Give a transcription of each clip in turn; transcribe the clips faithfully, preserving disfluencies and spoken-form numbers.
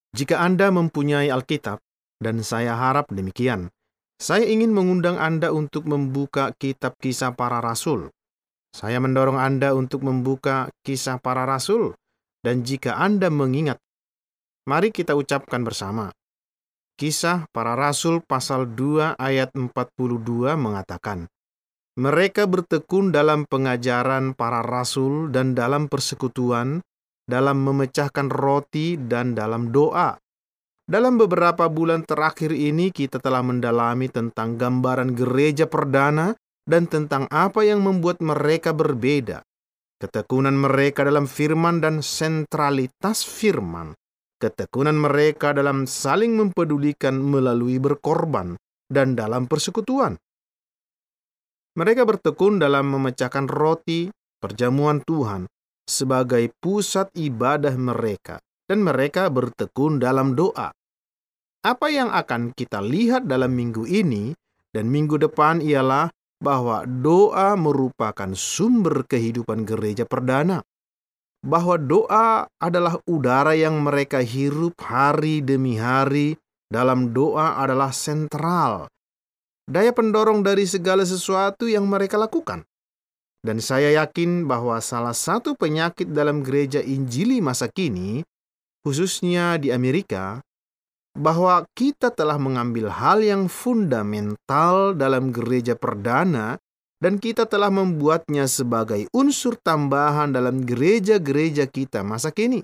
Jika Anda mempunyai Alkitab, dan saya harap demikian, saya ingin mengundang Anda untuk membuka kitab Kisah Para Rasul. Saya mendorong Anda untuk membuka Kisah Para Rasul, dan jika Anda mengingat, mari kita ucapkan bersama. Kisah Para Rasul pasal dua ayat empat puluh dua mengatakan, mereka bertekun dalam pengajaran para rasul dan dalam persekutuan, dalam memecahkan roti dan dalam doa. Dalam beberapa bulan terakhir ini kita telah mendalami tentang gambaran gereja perdana dan tentang apa yang membuat mereka berbeda. Ketekunan mereka dalam firman dan sentralitas firman. Ketekunan mereka dalam saling mempedulikan melalui berkorban dan dalam persekutuan. Mereka bertekun dalam memecahkan roti, perjamuan Tuhan, sebagai pusat ibadah mereka, dan mereka bertekun dalam doa. Apa yang akan kita lihat dalam minggu ini dan minggu depan ialah bahwa doa merupakan sumber kehidupan gereja perdana. Bahwa doa adalah udara yang mereka hirup hari demi hari, dalam doa adalah sentral. Daya pendorong dari segala sesuatu yang mereka lakukan. Dan saya yakin bahwa salah satu penyakit dalam gereja Injili masa kini, khususnya di Amerika, bahwa kita telah mengambil hal yang fundamental dalam gereja perdana dan kita telah membuatnya sebagai unsur tambahan dalam gereja-gereja kita masa kini.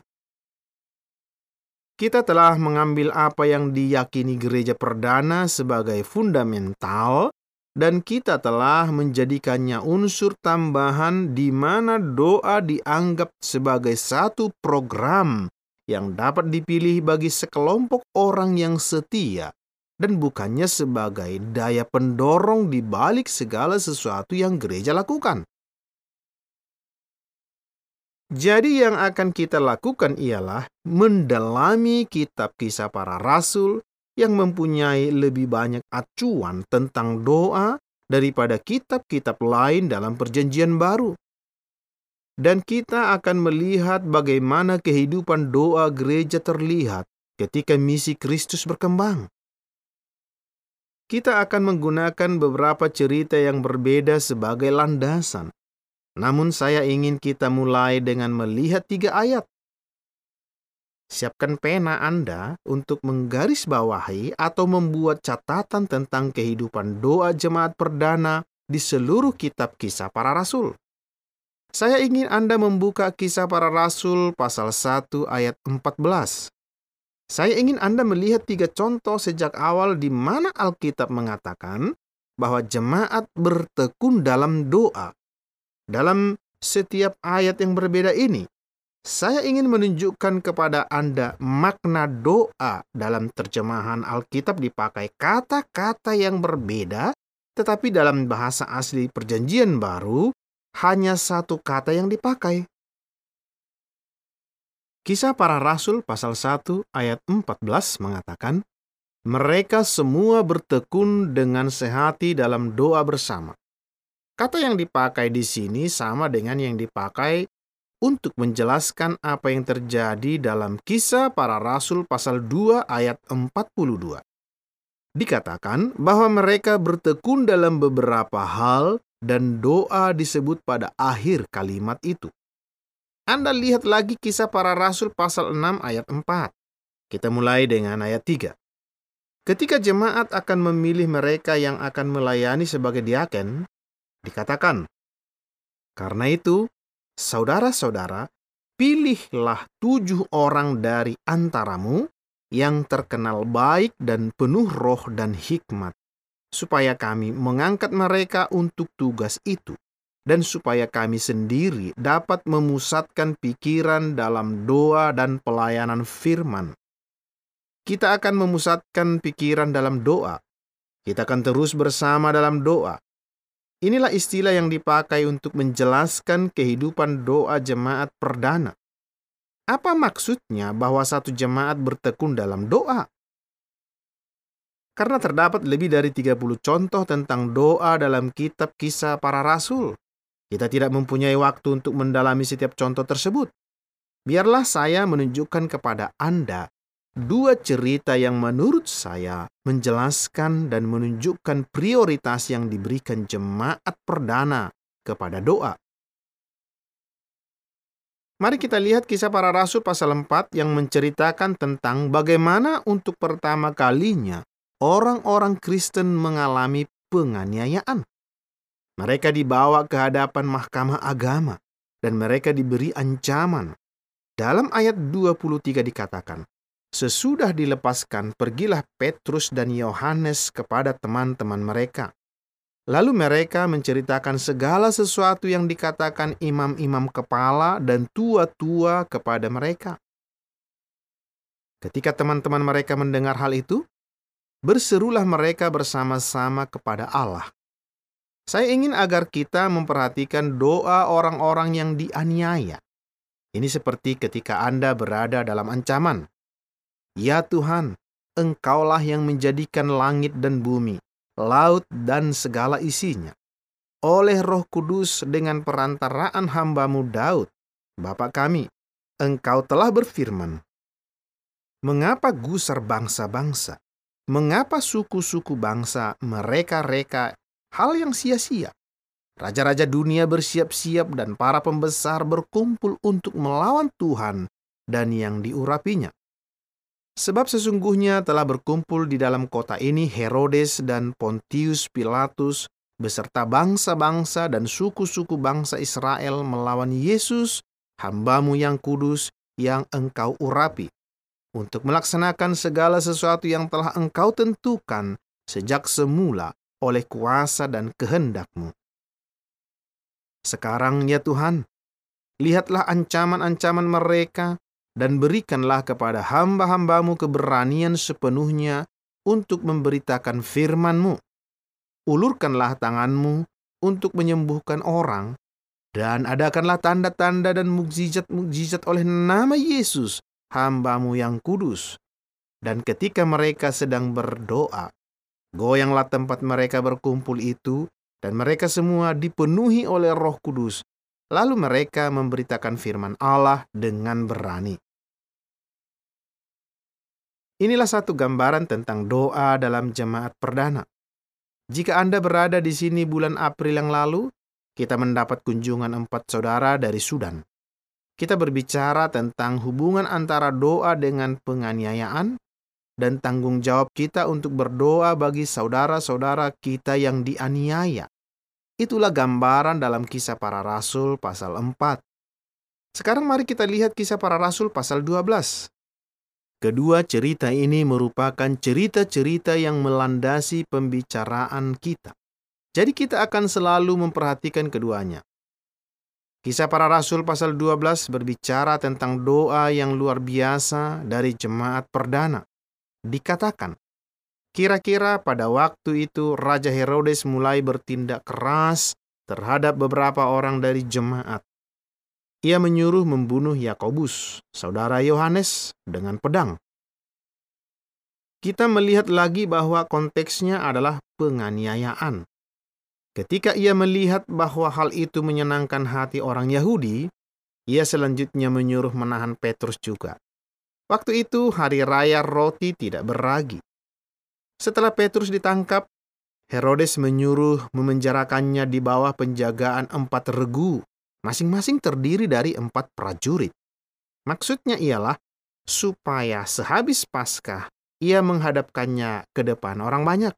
Kita telah mengambil apa yang diyakini gereja perdana sebagai fundamental dan kita telah menjadikannya unsur tambahan di mana doa dianggap sebagai satu program yang dapat dipilih bagi sekelompok orang yang setia dan bukannya sebagai daya pendorong di balik segala sesuatu yang gereja lakukan. Jadi yang akan kita lakukan ialah mendalami kitab Kisah Para Rasul yang mempunyai lebih banyak acuan tentang doa daripada kitab-kitab lain dalam Perjanjian Baru. Dan kita akan melihat bagaimana kehidupan doa gereja terlihat ketika misi Kristus berkembang. Kita akan menggunakan beberapa cerita yang berbeda sebagai landasan. Namun saya ingin kita mulai dengan melihat tiga ayat. Siapkan pena Anda untuk menggarisbawahi atau membuat catatan tentang kehidupan doa jemaat perdana di seluruh kitab Kisah Para Rasul. Saya ingin Anda membuka Kisah Para Rasul pasal satu ayat empat belas. Saya ingin Anda melihat tiga contoh sejak awal di mana Alkitab mengatakan bahwa jemaat bertekun dalam doa. Dalam setiap ayat yang berbeda ini, saya ingin menunjukkan kepada Anda makna doa. Dalam terjemahan Alkitab dipakai kata-kata yang berbeda, tetapi dalam bahasa asli Perjanjian Baru, hanya satu kata yang dipakai. Kisah Para Rasul pasal satu ayat empat belas mengatakan, mereka semua bertekun dengan sehati dalam doa bersama. Kata yang dipakai di sini sama dengan yang dipakai untuk menjelaskan apa yang terjadi dalam Kisah Para Rasul pasal dua ayat empat puluh dua. Dikatakan bahwa mereka bertekun dalam beberapa hal dan doa disebut pada akhir kalimat itu. Anda lihat lagi Kisah Para Rasul pasal enam ayat empat. Kita mulai dengan ayat tiga. Ketika jemaat akan memilih mereka yang akan melayani sebagai diaken, dikatakan, karena itu, saudara-saudara, pilihlah tujuh orang dari antaramu yang terkenal baik dan penuh roh dan hikmat, supaya kami mengangkat mereka untuk tugas itu, dan supaya kami sendiri dapat memusatkan pikiran dalam doa dan pelayanan firman. Kita akan memusatkan pikiran dalam doa. Kita akan terus bersama dalam doa. Inilah istilah yang dipakai untuk menjelaskan kehidupan doa jemaat perdana. Apa maksudnya bahwa satu jemaat bertekun dalam doa? Karena terdapat lebih dari tiga puluh contoh tentang doa dalam kitab Kisah Para Rasul. Kita tidak mempunyai waktu untuk mendalami setiap contoh tersebut. Biarlah saya menunjukkan kepada Anda dua cerita yang menurut saya menjelaskan dan menunjukkan prioritas yang diberikan jemaat perdana kepada doa. Mari kita lihat Kisah Para Rasul pasal empat yang menceritakan tentang bagaimana untuk pertama kalinya orang-orang Kristen mengalami penganiayaan. Mereka dibawa ke hadapan mahkamah agama dan mereka diberi ancaman. Dalam ayat dua puluh tiga dikatakan, sesudah dilepaskan, pergilah Petrus dan Yohanes kepada teman-teman mereka. Lalu mereka menceritakan segala sesuatu yang dikatakan imam-imam kepala dan tua-tua kepada mereka. Ketika teman-teman mereka mendengar hal itu, berserulah mereka bersama-sama kepada Allah. Saya ingin agar kita memperhatikan doa orang-orang yang dianiaya. Ini seperti ketika Anda berada dalam ancaman. Ya Tuhan, Engkaulah yang menjadikan langit dan bumi, laut dan segala isinya. Oleh Roh Kudus dengan perantaraan hamba-Mu Daud, Bapa kami, Engkau telah berfirman, mengapa gusar bangsa-bangsa? Mengapa suku-suku bangsa mereka-reka hal yang sia-sia? Raja-raja dunia bersiap-siap dan para pembesar berkumpul untuk melawan Tuhan dan yang diurapinya. Sebab sesungguhnya telah berkumpul di dalam kota ini Herodes dan Pontius Pilatus beserta bangsa-bangsa dan suku-suku bangsa Israel melawan Yesus, hamba-Mu yang kudus, yang Engkau urapi, untuk melaksanakan segala sesuatu yang telah Engkau tentukan sejak semula oleh kuasa dan kehendak-Mu. Sekarang ya Tuhan, lihatlah ancaman-ancaman mereka, dan berikanlah kepada hamba-hamba-Mu keberanian sepenuhnya untuk memberitakan firman-Mu. Ulurkanlah tangan-Mu untuk menyembuhkan orang, dan adakanlah tanda-tanda dan mukjizat-mukjizat oleh nama Yesus, hamba-Mu yang kudus. Dan ketika mereka sedang berdoa, goyanglah tempat mereka berkumpul itu, dan mereka semua dipenuhi oleh Roh Kudus. Lalu mereka memberitakan firman Allah dengan berani. Inilah satu gambaran tentang doa dalam jemaat perdana. Jika Anda berada di sini bulan April yang lalu, kita mendapat kunjungan empat saudara dari Sudan. Kita berbicara tentang hubungan antara doa dengan penganiayaan dan tanggung jawab kita untuk berdoa bagi saudara-saudara kita yang dianiaya. Itulah gambaran dalam Kisah Para Rasul pasal empat. Sekarang mari kita lihat Kisah Para Rasul pasal dua belas. Kedua cerita ini merupakan cerita-cerita yang melandasi pembicaraan kita. Jadi kita akan selalu memperhatikan keduanya. Kisah Para Rasul pasal dua belas berbicara tentang doa yang luar biasa dari jemaat perdana. Dikatakan, kira-kira pada waktu itu Raja Herodes mulai bertindak keras terhadap beberapa orang dari jemaat. Ia menyuruh membunuh Yakobus, saudara Yohanes, dengan pedang. Kita melihat lagi bahwa konteksnya adalah penganiayaan. Ketika ia melihat bahwa hal itu menyenangkan hati orang Yahudi, ia selanjutnya menyuruh menahan Petrus juga. Waktu itu hari raya roti tidak beragi. Setelah Petrus ditangkap, Herodes menyuruh memenjarakannya di bawah penjagaan empat regu, masing-masing terdiri dari empat prajurit. Maksudnya ialah supaya sehabis Paskah ia menghadapkannya ke depan orang banyak.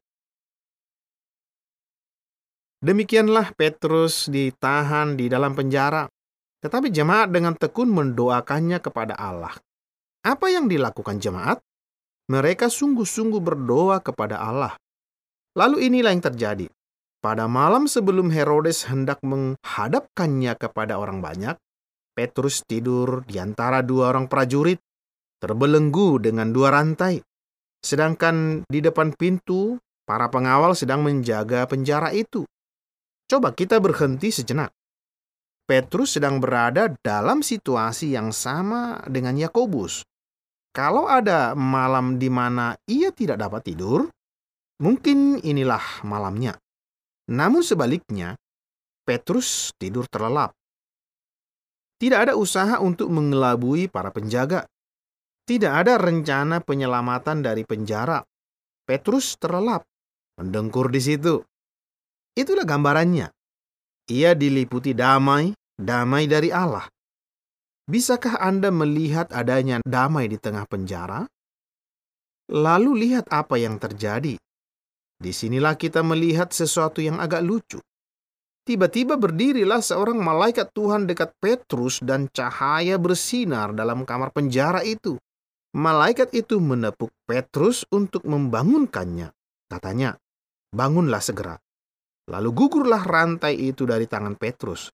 Demikianlah Petrus ditahan di dalam penjara, tetapi jemaat dengan tekun mendoakannya kepada Allah. Apa yang dilakukan jemaat? Mereka sungguh-sungguh berdoa kepada Allah. Lalu inilah yang terjadi. Pada malam sebelum Herodes hendak menghadapkannya kepada orang banyak, Petrus tidur di antara dua orang prajurit, terbelenggu dengan dua rantai. Sedangkan di depan pintu, para pengawal sedang menjaga penjara itu. Coba kita berhenti sejenak. Petrus sedang berada dalam situasi yang sama dengan Yakobus. Kalau ada malam di mana ia tidak dapat tidur, mungkin inilah malamnya. Namun sebaliknya, Petrus tidur terlelap. Tidak ada usaha untuk mengelabui para penjaga. Tidak ada rencana penyelamatan dari penjara. Petrus terlelap, mendengkur di situ. Itulah gambarannya. Ia diliputi damai, damai dari Allah. Bisakah Anda melihat adanya damai di tengah penjara? Lalu lihat apa yang terjadi. Disinilah kita melihat sesuatu yang agak lucu. Tiba-tiba berdirilah seorang malaikat Tuhan dekat Petrus dan cahaya bersinar dalam kamar penjara itu. Malaikat itu menepuk Petrus untuk membangunkannya. Katanya, bangunlah segera. Lalu gugurlah rantai itu dari tangan Petrus.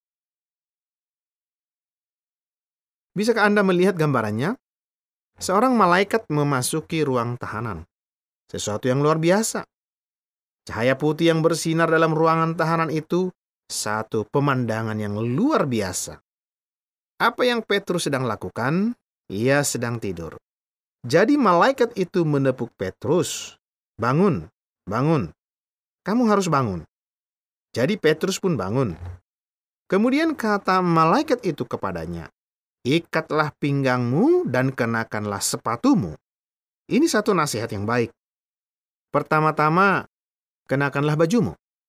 Bisakah Anda melihat gambarannya? Seorang malaikat memasuki ruang tahanan. Sesuatu yang luar biasa. Cahaya putih yang bersinar dalam ruangan tahanan itu satu pemandangan yang luar biasa. Apa yang Petrus sedang lakukan? Ia sedang tidur. Jadi malaikat itu menepuk Petrus. Bangun, bangun. Kamu harus bangun. Jadi Petrus pun bangun. Kemudian kata malaikat itu kepadanya, ikatlah pinggangmu dan kenakanlah sepatumu. Ini satu nasihat yang baik. Pertama-tama, kenakanlah bajumu.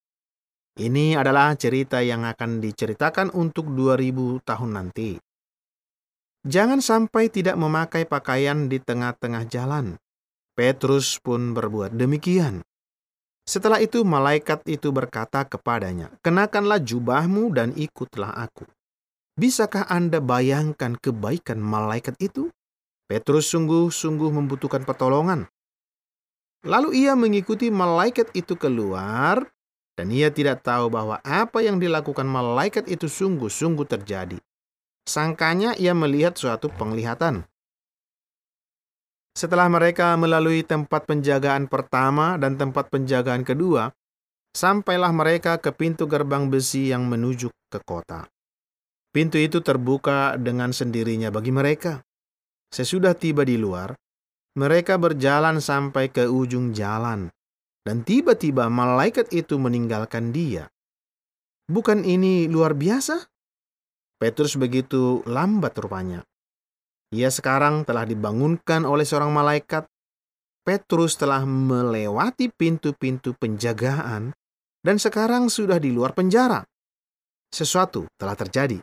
Ini adalah cerita yang akan diceritakan untuk dua ribu tahun nanti. Jangan sampai tidak memakai pakaian di tengah-tengah jalan. Petrus pun berbuat demikian. Setelah itu malaikat itu berkata kepadanya, kenakanlah jubahmu dan ikutlah aku. Bisakah Anda bayangkan kebaikan malaikat itu? Petrus sungguh-sungguh membutuhkan pertolongan. Lalu ia mengikuti malaikat itu keluar, dan ia tidak tahu bahwa apa yang dilakukan malaikat itu sungguh-sungguh terjadi. Sangkanya ia melihat suatu penglihatan. Setelah mereka melalui tempat penjagaan pertama dan tempat penjagaan kedua, sampailah mereka ke pintu gerbang besi yang menuju ke kota. Pintu itu terbuka dengan sendirinya bagi mereka. Sesudah tiba di luar, mereka berjalan sampai ke ujung jalan, dan tiba-tiba malaikat itu meninggalkan dia. Bukan ini luar biasa? Petrus begitu lambat rupanya. Ia sekarang telah dibangunkan oleh seorang malaikat. Petrus telah melewati pintu-pintu penjagaan dan sekarang sudah di luar penjara. Sesuatu telah terjadi.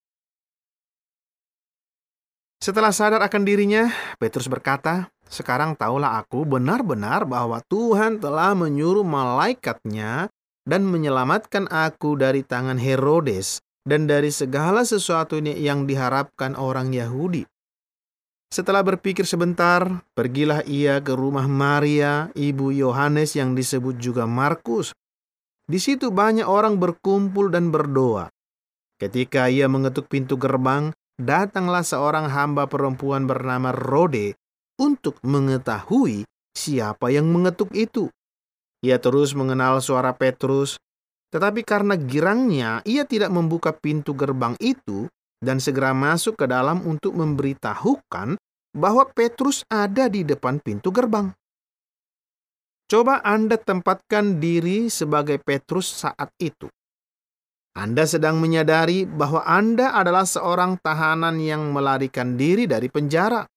Setelah sadar akan dirinya, Petrus berkata, sekarang tahulah aku benar-benar bahwa Tuhan telah menyuruh malaikatnya dan menyelamatkan aku dari tangan Herodes dan dari segala sesuatu yang diharapkan orang Yahudi. Setelah berpikir sebentar, pergilah ia ke rumah Maria, ibu Yohanes yang disebut juga Markus. Di situ banyak orang berkumpul dan berdoa. Ketika ia mengetuk pintu gerbang, datanglah seorang hamba perempuan bernama Rode untuk mengetahui siapa yang mengetuk itu. Ia terus mengenal suara Petrus, tetapi karena girangnya ia tidak membuka pintu gerbang itu dan segera masuk ke dalam untuk memberitahukan bahwa Petrus ada di depan pintu gerbang. Coba Anda tempatkan diri sebagai Petrus saat itu. Anda sedang menyadari bahwa Anda adalah seorang tahanan yang melarikan diri dari penjara.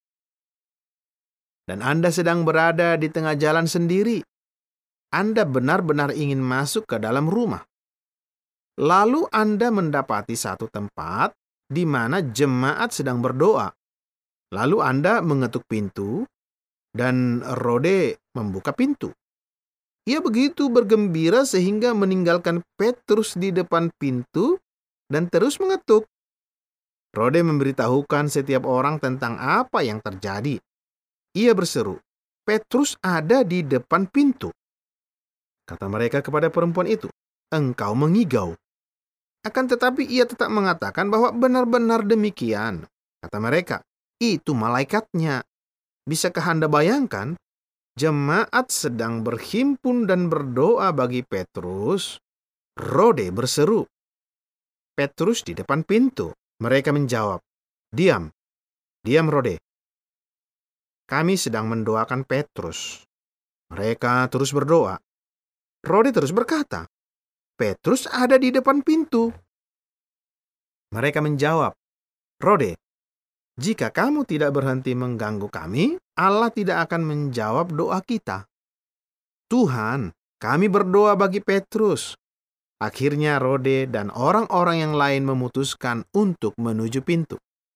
Dan Anda sedang berada di tengah jalan sendiri. Anda benar-benar ingin masuk ke dalam rumah. Lalu Anda mendapati satu tempat di mana jemaat sedang berdoa. Lalu Anda mengetuk pintu, dan Rode membuka pintu. Ia begitu bergembira sehingga meninggalkan Petrus di depan pintu dan terus mengetuk. Rode memberitahukan setiap orang tentang apa yang terjadi. Ia berseru, Petrus ada di depan pintu. Kata mereka kepada perempuan itu, engkau mengigau. Akan tetapi ia tetap mengatakan bahwa benar-benar demikian. Kata mereka, itu malaikatnya. Bisakah Anda bayangkan? Jemaat sedang berhimpun dan berdoa bagi Petrus. Rode berseru, Petrus di depan pintu. Mereka menjawab, diam, diam Rode. Kami sedang mendoakan Petrus. Mereka terus berdoa. Rode terus berkata, Petrus ada di depan pintu. Mereka menjawab, Rode, Jika kamu tidak berhenti mengganggu kami, Allah tidak akan menjawab doa kita. Tuhan, kami berdoa bagi Petrus. Akhirnya Rode dan orang-orang yang lain memutuskan untuk menuju pintu.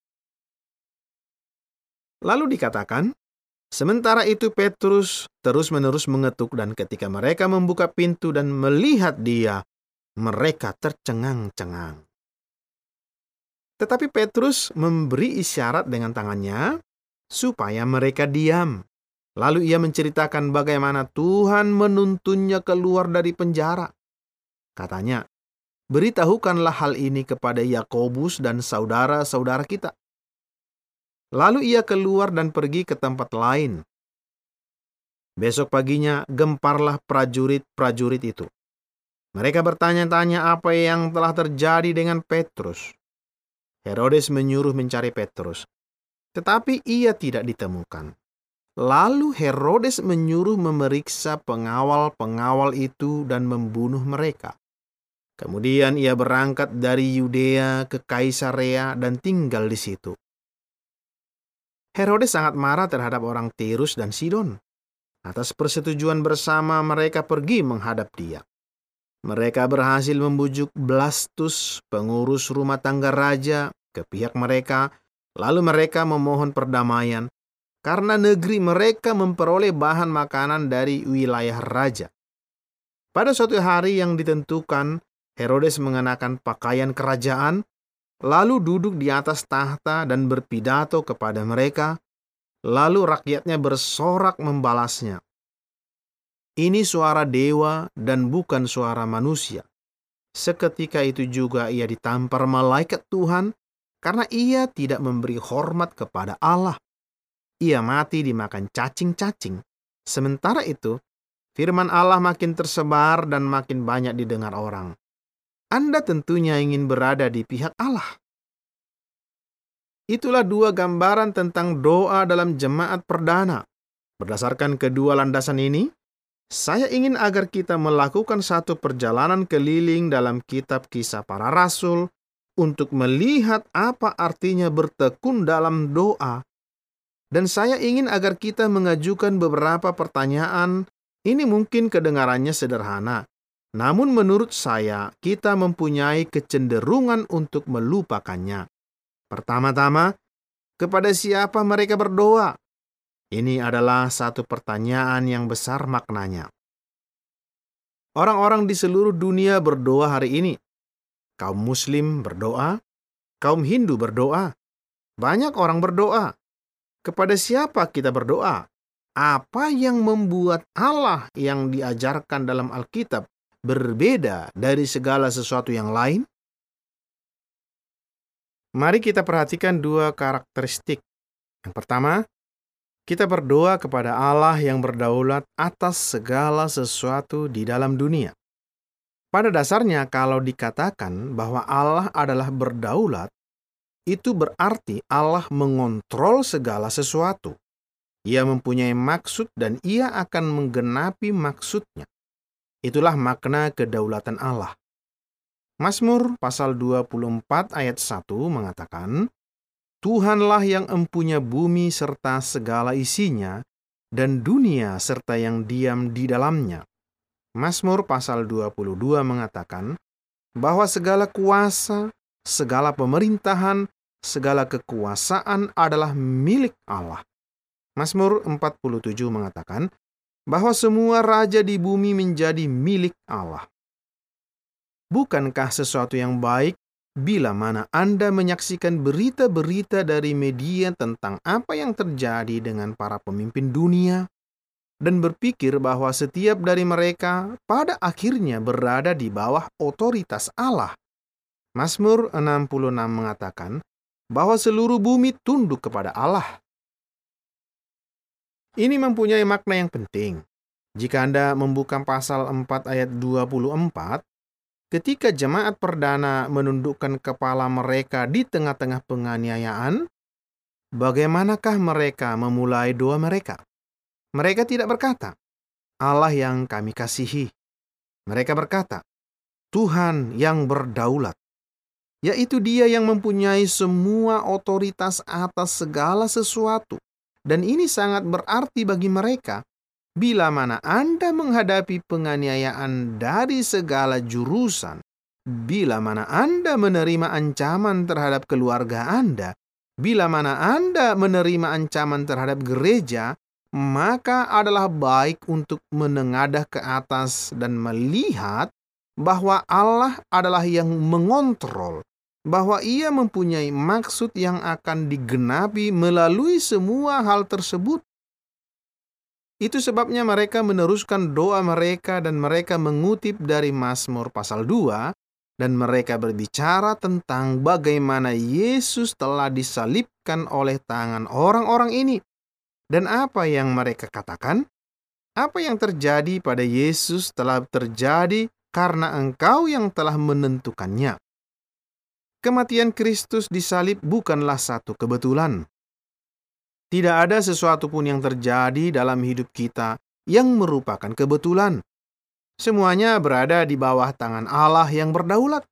Lalu dikatakan, sementara itu Petrus terus-menerus mengetuk, dan ketika mereka membuka pintu dan melihat dia, mereka tercengang-cengang. Tetapi Petrus memberi isyarat dengan tangannya supaya mereka diam. Lalu ia menceritakan bagaimana Tuhan menuntunnya keluar dari penjara. Katanya, beritahukanlah hal ini kepada Yakobus dan saudara-saudara kita. Lalu ia keluar dan pergi ke tempat lain. Besok paginya gemparlah prajurit-prajurit itu. Mereka bertanya-tanya apa yang telah terjadi dengan Petrus. Herodes menyuruh mencari Petrus, tetapi ia tidak ditemukan. Lalu Herodes menyuruh memeriksa pengawal-pengawal itu dan membunuh mereka. Kemudian ia berangkat dari Yudea ke Kaisarea dan tinggal di situ. Herodes sangat marah terhadap orang Tirus dan Sidon. Atas persetujuan bersama mereka pergi menghadap dia. Mereka berhasil membujuk Blastus, pengurus rumah tangga raja, ke pihak mereka. Lalu mereka memohon perdamaian karena negeri mereka memperoleh bahan makanan dari wilayah raja. Pada suatu hari yang ditentukan, Herodes mengenakan pakaian kerajaan, lalu duduk di atas tahta dan berpidato kepada mereka, lalu rakyatnya bersorak membalasnya. Ini suara dewa dan bukan suara manusia. Seketika itu juga ia ditampar malaikat Tuhan karena ia tidak memberi hormat kepada Allah. Ia mati dimakan cacing-cacing. Sementara itu, firman Allah makin tersebar dan makin banyak didengar orang. Anda tentunya ingin berada di pihak Allah. Itulah dua gambaran tentang doa dalam jemaat perdana. Berdasarkan kedua landasan ini, saya ingin agar kita melakukan satu perjalanan keliling dalam kitab Kisah Para Rasul untuk melihat apa artinya bertekun dalam doa. Dan saya ingin agar kita mengajukan beberapa pertanyaan. Ini mungkin kedengarannya sederhana, namun menurut saya kita mempunyai kecenderungan untuk melupakannya. Pertama-tama, kepada siapa mereka berdoa? Ini adalah satu pertanyaan yang besar maknanya. Orang-orang di seluruh dunia berdoa hari ini. Kaum Muslim berdoa, kaum Hindu berdoa, banyak orang berdoa. Kepada siapa kita berdoa? Apa yang membuat Allah yang diajarkan dalam Alkitab berbeda dari segala sesuatu yang lain? Mari kita perhatikan dua karakteristik. Yang pertama, kita berdoa kepada Allah yang berdaulat atas segala sesuatu di dalam dunia. Pada dasarnya, kalau dikatakan bahwa Allah adalah berdaulat, itu berarti Allah mengontrol segala sesuatu. Ia mempunyai maksud dan ia akan menggenapi maksudnya. Itulah makna kedaulatan Allah. Mazmur pasal dua puluh empat ayat satu mengatakan, Tuhanlah yang empunya bumi serta segala isinya, dan dunia serta yang diam di dalamnya. Mazmur pasal dua puluh dua mengatakan bahwa segala kuasa, segala pemerintahan, segala kekuasaan adalah milik Allah. Mazmur empat puluh tujuh mengatakan bahwa semua raja di bumi menjadi milik Allah. Bukankah sesuatu yang baik bila mana Anda menyaksikan berita-berita dari media tentang apa yang terjadi dengan para pemimpin dunia dan berpikir bahwa setiap dari mereka pada akhirnya berada di bawah otoritas Allah? Mazmur enam puluh enam mengatakan bahwa seluruh bumi tunduk kepada Allah. Ini mempunyai makna yang penting. Jika Anda membuka pasal empat ayat dua puluh empat, ketika jemaat perdana menundukkan kepala mereka di tengah-tengah penganiayaan, bagaimanakah mereka memulai doa mereka? Mereka tidak berkata, Allah yang kami kasihi. Mereka berkata, Tuhan yang berdaulat. yaitu Dia yang mempunyai semua otoritas atas segala sesuatu. Dan ini sangat berarti bagi mereka. Bila mana Anda menghadapi penganiayaan dari segala jurusan, bila mana Anda menerima ancaman terhadap keluarga Anda, bila mana Anda menerima ancaman terhadap gereja, maka adalah baik untuk menengadah ke atas dan melihat bahwa Allah adalah yang mengontrol, bahwa Ia mempunyai maksud yang akan digenapi melalui semua hal tersebut. Itu sebabnya mereka meneruskan doa mereka dan mereka mengutip dari Mazmur pasal dua dan mereka berbicara tentang bagaimana Yesus telah disalibkan oleh tangan orang-orang ini. Dan apa yang mereka katakan? Apa yang terjadi pada Yesus telah terjadi karena Engkau yang telah menentukannya. Kematian Kristus disalib bukanlah satu kebetulan. Tidak ada sesuatu pun yang terjadi dalam hidup kita yang merupakan kebetulan. Semuanya berada di bawah tangan Allah yang berdaulat.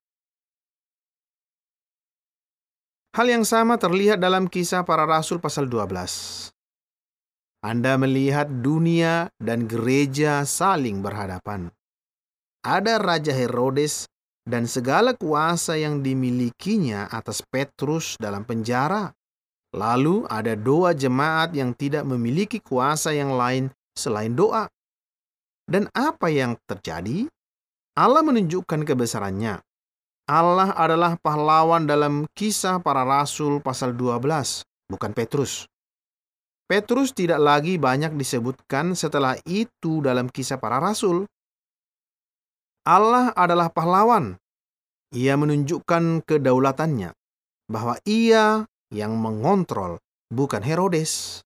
Hal yang sama terlihat dalam Kisah Para Rasul pasal dua belas. Anda melihat dunia dan gereja saling berhadapan. Ada Raja Herodes dan segala kuasa yang dimilikinya atas Petrus dalam penjara. Lalu ada doa jemaat yang tidak memiliki kuasa yang lain selain doa. Dan apa yang terjadi? Allah menunjukkan kebesarannya. Allah adalah pahlawan dalam Kisah Para Rasul pasal dua belas, bukan Petrus. Petrus tidak lagi banyak disebutkan setelah itu dalam Kisah Para Rasul. Allah adalah pahlawan. Ia menunjukkan kedaulatannya, bahwa Ia yang mengontrol, bukan Herodes.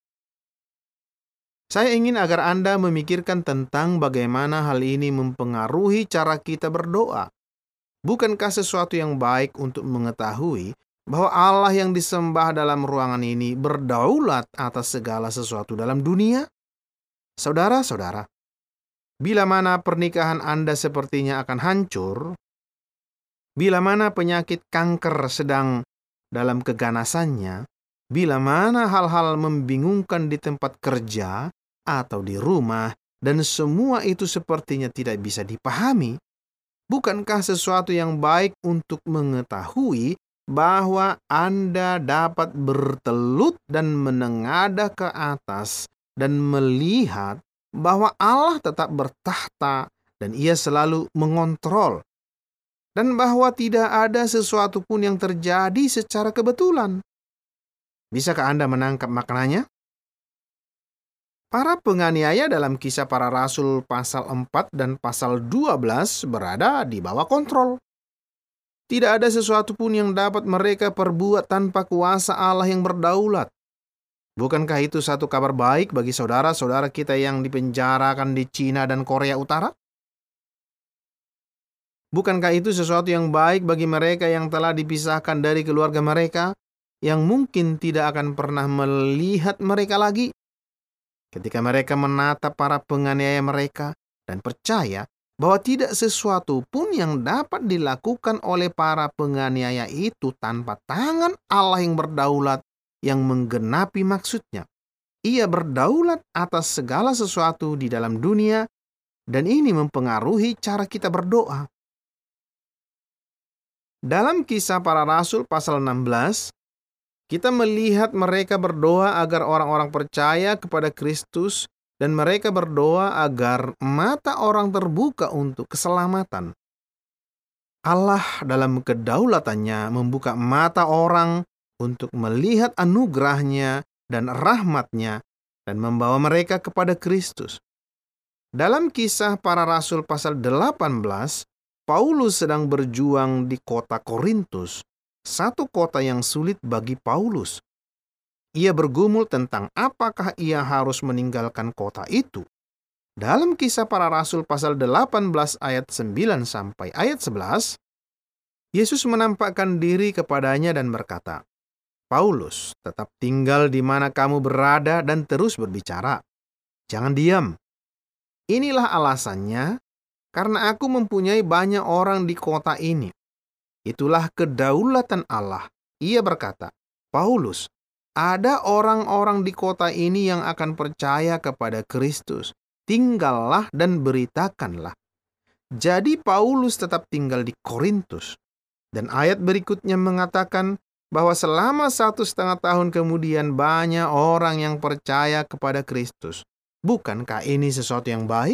Saya ingin agar Anda memikirkan tentang bagaimana hal ini mempengaruhi cara kita berdoa. Bukankah sesuatu yang baik untuk mengetahui bahwa Allah yang disembah dalam ruangan ini berdaulat atas segala sesuatu dalam dunia? Saudara-saudara, bila mana pernikahan Anda sepertinya akan hancur, bila mana penyakit kanker sedang dalam keganasannya, bila mana hal-hal membingungkan di tempat kerja atau di rumah, dan semua itu sepertinya tidak bisa dipahami, bukankah sesuatu yang baik untuk mengetahui bahwa Anda dapat bertelut dan menengadah ke atas dan melihat bahwa Allah tetap bertahta dan Ia selalu mengontrol, dan bahwa tidak ada sesuatu pun yang terjadi secara kebetulan? Bisakah Anda menangkap maknanya? Para penganiaya dalam Kisah Para Rasul pasal empat dan pasal dua belas berada di bawah kontrol. Tidak ada sesuatu pun yang dapat mereka perbuat tanpa kuasa Allah yang berdaulat. Bukankah itu satu kabar baik bagi saudara-saudara kita yang dipenjarakan di Cina dan Korea Utara? Bukankah itu sesuatu yang baik bagi mereka yang telah dipisahkan dari keluarga mereka, yang mungkin tidak akan pernah melihat mereka lagi? Ketika mereka menatap para penganiaya mereka dan percaya bahwa tidak sesuatu pun yang dapat dilakukan oleh para penganiaya itu tanpa tangan Allah yang berdaulat yang menggenapi maksudnya. Ia berdaulat atas segala sesuatu di dalam dunia, dan ini mempengaruhi cara kita berdoa. Dalam Kisah Para Rasul pasal enam belas, kita melihat mereka berdoa agar orang-orang percaya kepada Kristus, dan mereka berdoa agar mata orang terbuka untuk keselamatan. Allah dalam kedaulatannya membuka mata orang untuk melihat anugerahnya dan rahmatnya dan membawa mereka kepada Kristus. Dalam Kisah Para Rasul pasal delapan belas, Paulus sedang berjuang di kota Korintus, satu kota yang sulit bagi Paulus. Ia bergumul tentang apakah ia harus meninggalkan kota itu. Dalam Kisah Para Rasul pasal delapan belas ayat sembilan sampai ayat sebelas, Yesus menampakkan diri kepadanya dan berkata, "Paulus, tetap tinggal di mana kamu berada dan terus berbicara. Jangan diam. Inilah alasannya, karena aku mempunyai banyak orang di kota ini. Itulah kedaulatan Allah. Ia berkata, Paulus, ada orang-orang di kota ini yang akan percaya kepada Kristus. Tinggallah dan beritakanlah. Jadi Paulus tetap tinggal di Korintus. Dan ayat berikutnya mengatakan bahwa selama satu setengah tahun kemudian banyak orang yang percaya kepada Kristus. Bukankah ini sesuatu yang baik?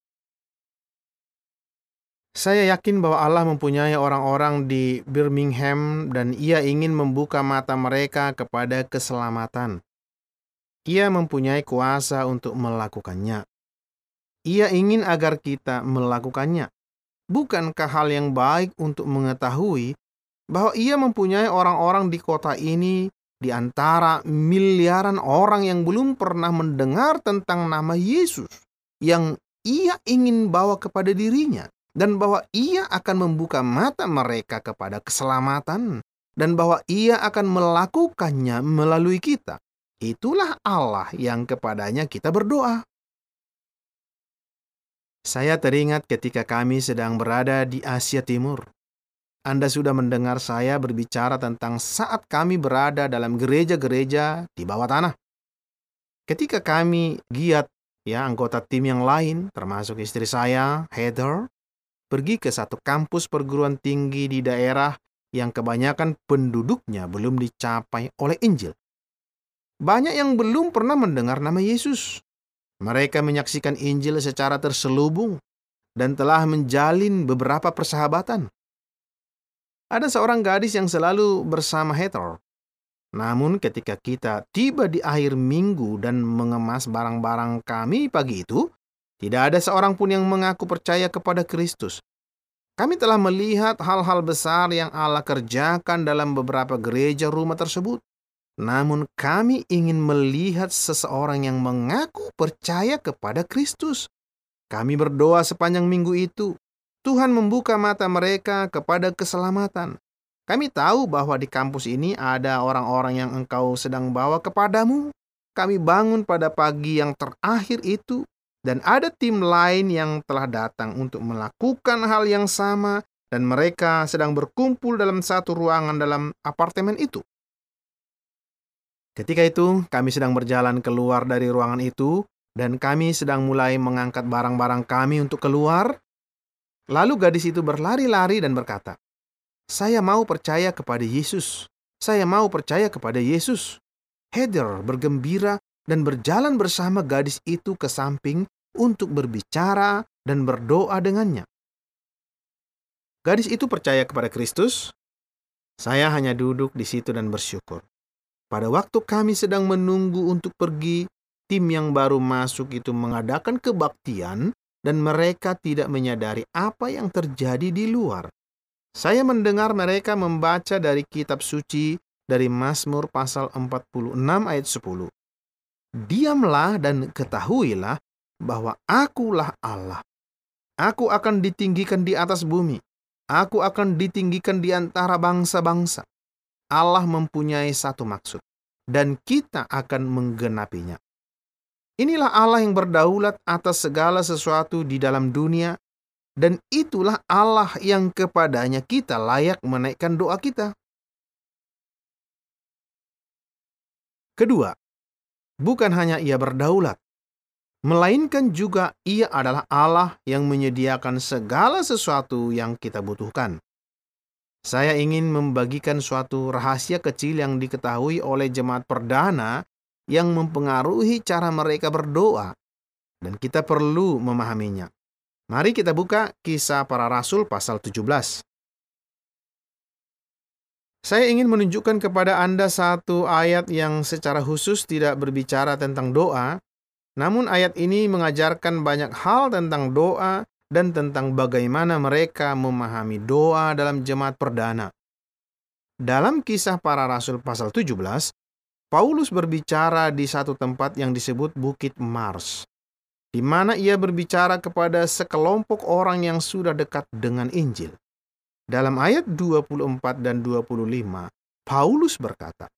Saya yakin bahwa Allah mempunyai orang-orang di Birmingham dan Ia ingin membuka mata mereka kepada keselamatan. Ia mempunyai kuasa untuk melakukannya. Ia ingin agar kita melakukannya. Bukankah hal yang baik untuk mengetahui bahwa Ia mempunyai orang-orang di kota ini di antara miliaran orang yang belum pernah mendengar tentang nama Yesus yang Ia ingin bawa kepada dirinya, dan bahwa Ia akan membuka mata mereka kepada keselamatan, dan bahwa Ia akan melakukannya melalui kita. Itulah Allah yang kepadanya kita berdoa. Saya teringat ketika kami sedang berada di Asia Timur. Anda sudah mendengar saya berbicara tentang saat kami berada dalam gereja-gereja di bawah tanah. Ketika kami giat, ya anggota tim yang lain, termasuk istri saya, Heather, pergi ke satu kampus perguruan tinggi di daerah yang kebanyakan penduduknya belum dicapai oleh Injil. Banyak yang belum pernah mendengar nama Yesus. Mereka menyaksikan Injil secara terselubung dan telah menjalin beberapa persahabatan. Ada seorang gadis yang selalu bersama Heather. Namun ketika kita tiba di akhir minggu dan mengemas barang-barang kami pagi itu, tidak ada seorang pun yang mengaku percaya kepada Kristus. Kami telah melihat hal-hal besar yang Allah kerjakan dalam beberapa gereja rumah tersebut. Namun kami ingin melihat seseorang yang mengaku percaya kepada Kristus. Kami berdoa sepanjang minggu itu. Tuhan membuka mata mereka kepada keselamatan. Kami tahu bahwa di kampus ini ada orang-orang yang engkau sedang bawa kepadamu. Kami bangun pada pagi yang terakhir itu, dan ada tim lain yang telah datang untuk melakukan hal yang sama, dan mereka sedang berkumpul dalam satu ruangan dalam apartemen itu. Ketika itu, kami sedang berjalan keluar dari ruangan itu, dan kami sedang mulai mengangkat barang-barang kami untuk keluar. Lalu gadis itu berlari-lari dan berkata, "Saya mau percaya kepada Yesus. Saya mau percaya kepada Yesus." Heather bergembira dan berjalan bersama gadis itu ke samping untuk berbicara dan berdoa dengannya. Gadis itu percaya kepada Kristus. Saya hanya duduk di situ dan bersyukur. Pada waktu kami sedang menunggu untuk pergi, tim yang baru masuk itu mengadakan kebaktian dan mereka tidak menyadari apa yang terjadi di luar. Saya mendengar mereka membaca dari kitab suci dari Mazmur pasal empat puluh enam ayat sepuluh. Diamlah dan ketahuilah bahwa akulah Allah. Aku akan ditinggikan di atas bumi. Aku akan ditinggikan di antara bangsa-bangsa. Allah mempunyai satu maksud, dan kita akan menggenapinya. Inilah Allah yang berdaulat atas segala sesuatu di dalam dunia, dan itulah Allah yang kepadanya kita layak menaikkan doa kita. Kedua, bukan hanya Ia berdaulat, melainkan juga Ia adalah Allah yang menyediakan segala sesuatu yang kita butuhkan. Saya ingin membagikan suatu rahasia kecil yang diketahui oleh jemaat perdana yang mempengaruhi cara mereka berdoa, dan kita perlu memahaminya. Mari kita buka Kisah Para Rasul pasal tujuh belas. Saya ingin menunjukkan kepada Anda satu ayat yang secara khusus tidak berbicara tentang doa, namun ayat ini mengajarkan banyak hal tentang doa dan tentang bagaimana mereka memahami doa dalam jemaat perdana. Dalam Kisah Para Rasul pasal tujuh belas, Paulus berbicara di satu tempat yang disebut Bukit Mars, di mana ia berbicara kepada sekelompok orang yang sudah dekat dengan Injil. Dalam ayat dua puluh empat dan dua puluh lima, Paulus berkata,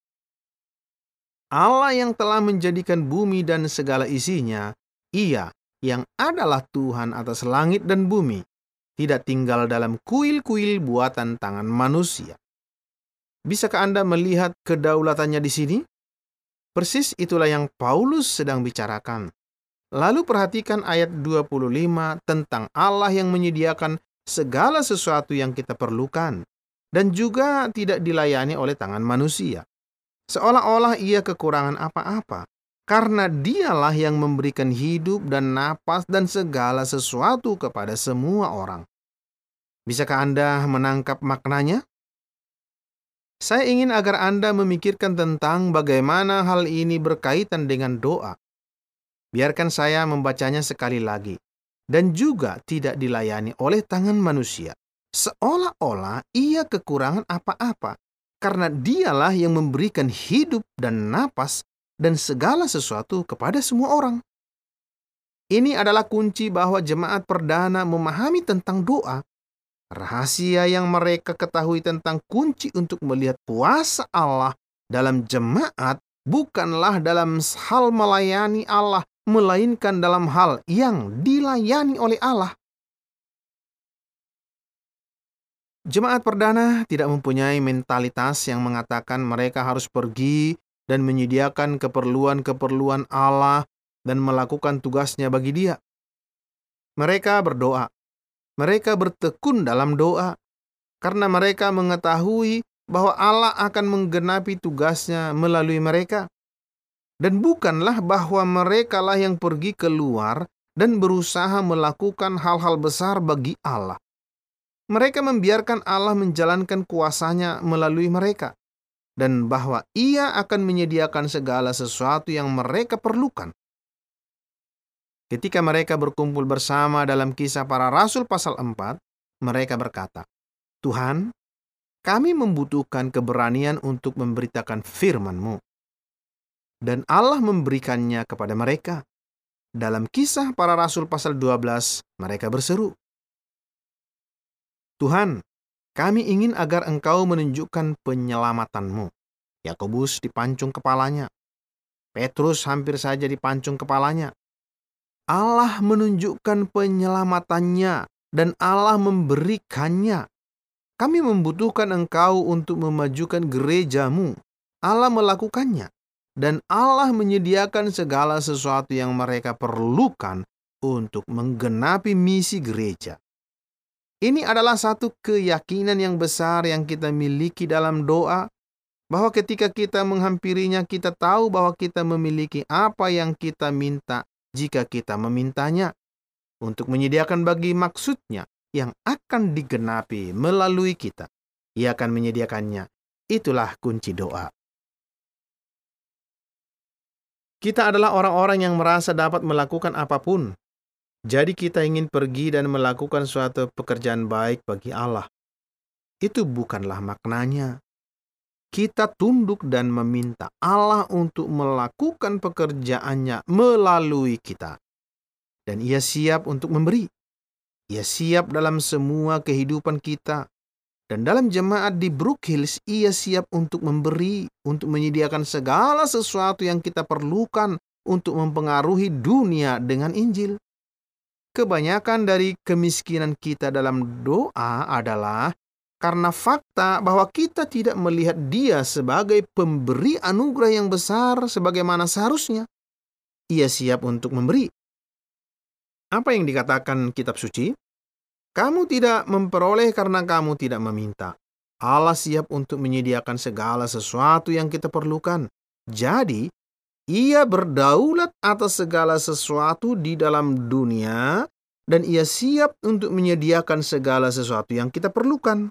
Allah yang telah menjadikan bumi dan segala isinya, Ia yang adalah Tuhan atas langit dan bumi, tidak tinggal dalam kuil-kuil buatan tangan manusia. Bisakah Anda melihat kedaulatannya di sini? Persis itulah yang Paulus sedang bicarakan. Lalu perhatikan ayat dua puluh lima tentang Allah yang menyediakan segala sesuatu yang kita perlukan dan juga tidak dilayani oleh tangan manusia. Seolah-olah ia kekurangan apa-apa, karena dialah yang memberikan hidup dan napas dan segala sesuatu kepada semua orang. Bisakah Anda menangkap maknanya? Saya ingin agar Anda memikirkan tentang bagaimana hal ini berkaitan dengan doa. Biarkan saya membacanya sekali lagi. Dan juga tidak dilayani oleh tangan manusia. Seolah-olah ia kekurangan apa-apa, karena dialah yang memberikan hidup dan napas dan segala sesuatu kepada semua orang. Ini adalah kunci bahwa jemaat perdana memahami tentang doa. Rahasia yang mereka ketahui tentang kunci untuk melihat kuasa Allah dalam jemaat bukanlah dalam hal melayani Allah, melainkan dalam hal yang dilayani oleh Allah. Jemaat perdana tidak mempunyai mentalitas yang mengatakan mereka harus pergi dan menyediakan keperluan-keperluan Allah dan melakukan tugasnya bagi Dia. Mereka berdoa. Mereka bertekun dalam doa karena mereka mengetahui bahwa Allah akan menggenapi tugasnya melalui mereka. Dan bukanlah bahwa merekalah yang pergi keluar dan berusaha melakukan hal-hal besar bagi Allah. Mereka membiarkan Allah menjalankan kuasanya melalui mereka, dan bahwa Ia akan menyediakan segala sesuatu yang mereka perlukan. Ketika mereka berkumpul bersama dalam Kisah Para Rasul pasal empat, mereka berkata, "Tuhan, kami membutuhkan keberanian untuk memberitakan firman-Mu." Dan Allah memberikannya kepada mereka. Dalam Kisah Para Rasul pasal dua belas, mereka berseru, "Tuhan, kami ingin agar Engkau menunjukkan penyelamatan-Mu." Yakobus dipancung kepalanya. Petrus hampir saja dipancung kepalanya. Allah menunjukkan penyelamatannya dan Allah memberikannya. Kami membutuhkan Engkau untuk memajukan gereja-Mu. Allah melakukannya. Dan Allah menyediakan segala sesuatu yang mereka perlukan untuk menggenapi misi gereja. Ini adalah satu keyakinan yang besar yang kita miliki dalam doa, bahwa ketika kita menghampirinya, kita tahu bahwa kita memiliki apa yang kita minta jika kita memintanya, untuk menyediakan bagi maksudnya yang akan digenapi melalui kita. Ia akan menyediakannya. Itulah kunci doa. Kita adalah orang-orang yang merasa dapat melakukan apapun. Jadi kita ingin pergi dan melakukan suatu pekerjaan baik bagi Allah. Itu bukanlah maknanya. Kita tunduk dan meminta Allah untuk melakukan pekerjaannya melalui kita. Dan Ia siap untuk memberi. Ia siap dalam semua kehidupan kita. Dan dalam jemaat di Brook Hills, Ia siap untuk memberi, untuk menyediakan segala sesuatu yang kita perlukan untuk mempengaruhi dunia dengan Injil. Kebanyakan dari kemiskinan kita dalam doa adalah karena fakta bahwa kita tidak melihat Dia sebagai pemberi anugerah yang besar sebagaimana seharusnya. Ia siap untuk memberi. Apa yang dikatakan kitab suci? Kamu tidak memperoleh karena kamu tidak meminta. Allah siap untuk menyediakan segala sesuatu yang kita perlukan. Jadi, Ia berdaulat atas segala sesuatu di dalam dunia, dan Ia siap untuk menyediakan segala sesuatu yang kita perlukan.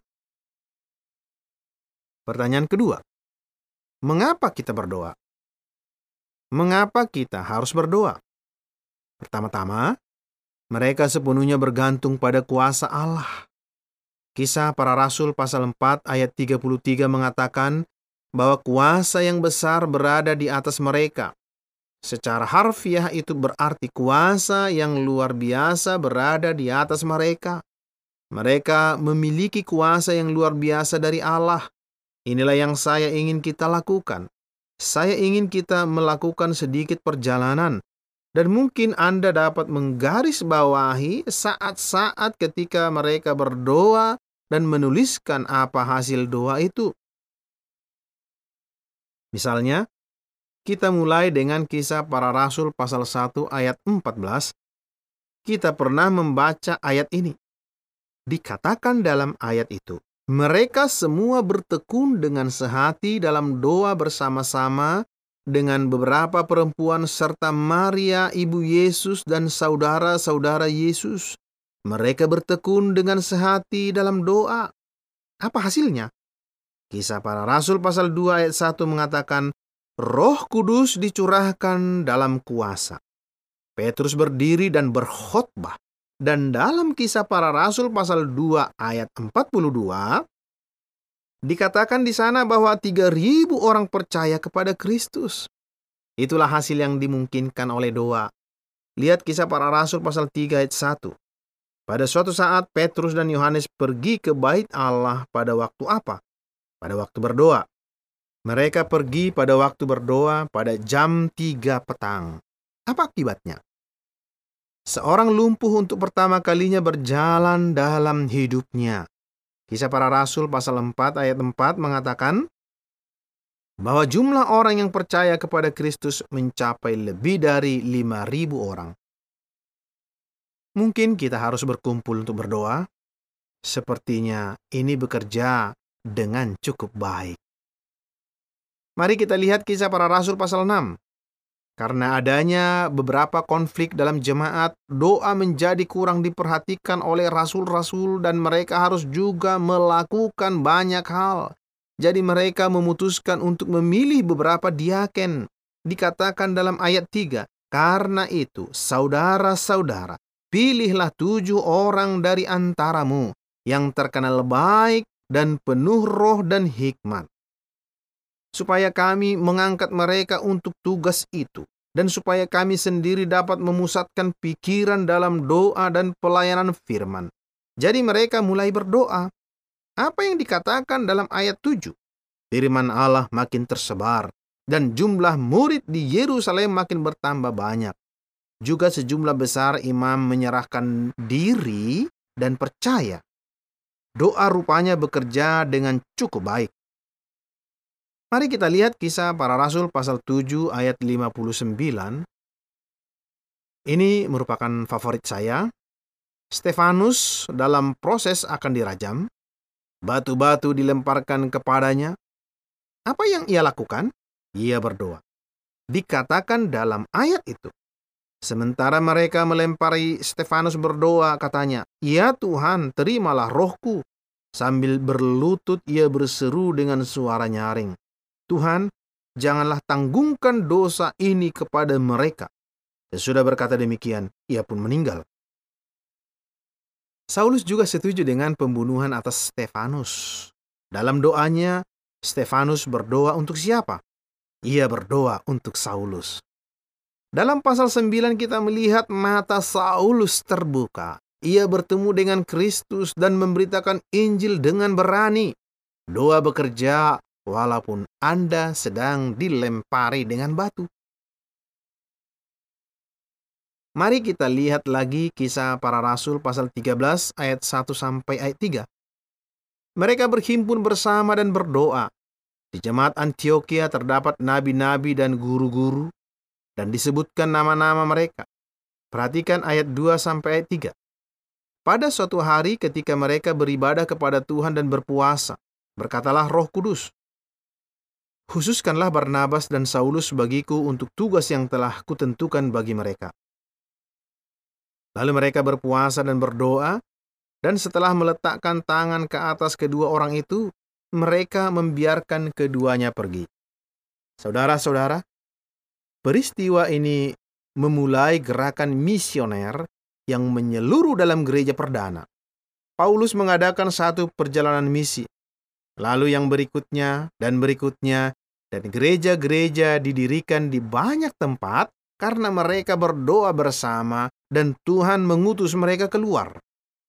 Pertanyaan kedua, mengapa kita berdoa? Mengapa kita harus berdoa? Pertama-tama, mereka sepenuhnya bergantung pada kuasa Allah. Kisah Para Rasul pasal empat ayat tiga puluh tiga mengatakan bahwa kuasa yang besar berada di atas mereka. Secara harfiah itu berarti kuasa yang luar biasa berada di atas mereka. Mereka memiliki kuasa yang luar biasa dari Allah. Inilah yang saya ingin kita lakukan. Saya ingin kita melakukan sedikit perjalanan Dan mungkin Anda dapat menggarisbawahi saat-saat ketika mereka berdoa dan menuliskan apa hasil doa itu. Misalnya, kita mulai dengan Kisah Para Rasul pasal satu ayat empat belas. Kita pernah membaca ayat ini. Dikatakan dalam ayat itu, mereka semua bertekun dengan sehati dalam doa bersama-sama dengan beberapa perempuan serta Maria ibu Yesus dan saudara-saudara Yesus. Mereka bertekun dengan sehati dalam doa. Apa hasilnya? Kisah Para Rasul pasal dua ayat satu mengatakan, Roh Kudus dicurahkan dalam kuasa. Petrus berdiri dan berkhotbah. Dan dalam Kisah Para Rasul pasal dua ayat empat puluh dua, dikatakan di sana bahwa tiga ribu orang percaya kepada Kristus. Itulah hasil yang dimungkinkan oleh doa. Lihat Kisah Para Rasul pasal tiga ayat satu. Pada suatu saat Petrus dan Yohanes pergi ke bait Allah pada waktu apa? Pada waktu berdoa. Mereka pergi pada waktu berdoa pada jam tiga petang. Apa akibatnya? Seorang lumpuh untuk pertama kalinya berjalan dalam hidupnya. Kisah Para Rasul pasal empat ayat empat mengatakan bahwa jumlah orang yang percaya kepada Kristus mencapai lebih dari lima ribu orang. Mungkin kita harus berkumpul untuk berdoa. Sepertinya ini bekerja dengan cukup baik. Mari kita lihat Kisah Para Rasul pasal enam. Karena adanya beberapa konflik dalam jemaat, doa menjadi kurang diperhatikan oleh rasul-rasul dan mereka harus juga melakukan banyak hal. Jadi mereka memutuskan untuk memilih beberapa diaken. Dikatakan dalam ayat tiga, karena itu, saudara-saudara, pilihlah tujuh orang dari antaramu yang terkenal baik dan penuh roh dan hikmat, supaya kami mengangkat mereka untuk tugas itu, dan supaya kami sendiri dapat memusatkan pikiran dalam doa dan pelayanan firman. Jadi mereka mulai berdoa. Apa yang dikatakan dalam ayat tujuh? Firman Allah makin tersebar, dan jumlah murid di Yerusalem makin bertambah banyak. Juga sejumlah besar imam menyerahkan diri dan percaya. Doa rupanya bekerja dengan cukup baik. Mari kita lihat Kisah Para Rasul pasal tujuh ayat lima puluh sembilan. Ini merupakan favorit saya. Stefanus dalam proses akan dirajam. Batu-batu dilemparkan kepadanya. Apa yang ia lakukan? Ia berdoa. Dikatakan dalam ayat itu. Sementara mereka melempari Stefanus berdoa, katanya, "Ya Tuhan, terimalah rohku." Sambil berlutut ia berseru dengan suara nyaring, "Tuhan, janganlah tanggungkan dosa ini kepada mereka." Sesudah berkata demikian, ia pun meninggal. Saulus juga setuju dengan pembunuhan atas Stefanus. Dalam doanya, Stefanus berdoa untuk siapa? Ia berdoa untuk Saulus. Dalam pasal sembilan kita melihat mata Saulus terbuka. Ia bertemu dengan Kristus dan memberitakan Injil dengan berani. Doa bekerja walaupun Anda sedang dilempari dengan batu. Mari kita lihat lagi Kisah Para Rasul pasal tiga belas ayat satu sampai ayat tiga. Mereka berhimpun bersama dan berdoa. Di jemaat Antioquia terdapat nabi-nabi dan guru-guru, dan disebutkan nama-nama mereka. Perhatikan ayat dua sampai ayat tiga. Pada suatu hari ketika mereka beribadah kepada Tuhan dan berpuasa, berkatalah Roh Kudus, "Khususkanlah Barnabas dan Saulus bagiku untuk tugas yang telah kutentukan bagi mereka." Lalu mereka berpuasa dan berdoa, dan setelah meletakkan tangan ke atas kedua orang itu, mereka membiarkan keduanya pergi. Saudara-saudara, peristiwa ini memulai gerakan misioner yang menyeluruh dalam gereja perdana. Paulus mengadakan satu perjalanan misi, lalu yang berikutnya dan berikutnya, dan gereja-gereja didirikan di banyak tempat karena mereka berdoa bersama dan Tuhan mengutus mereka keluar.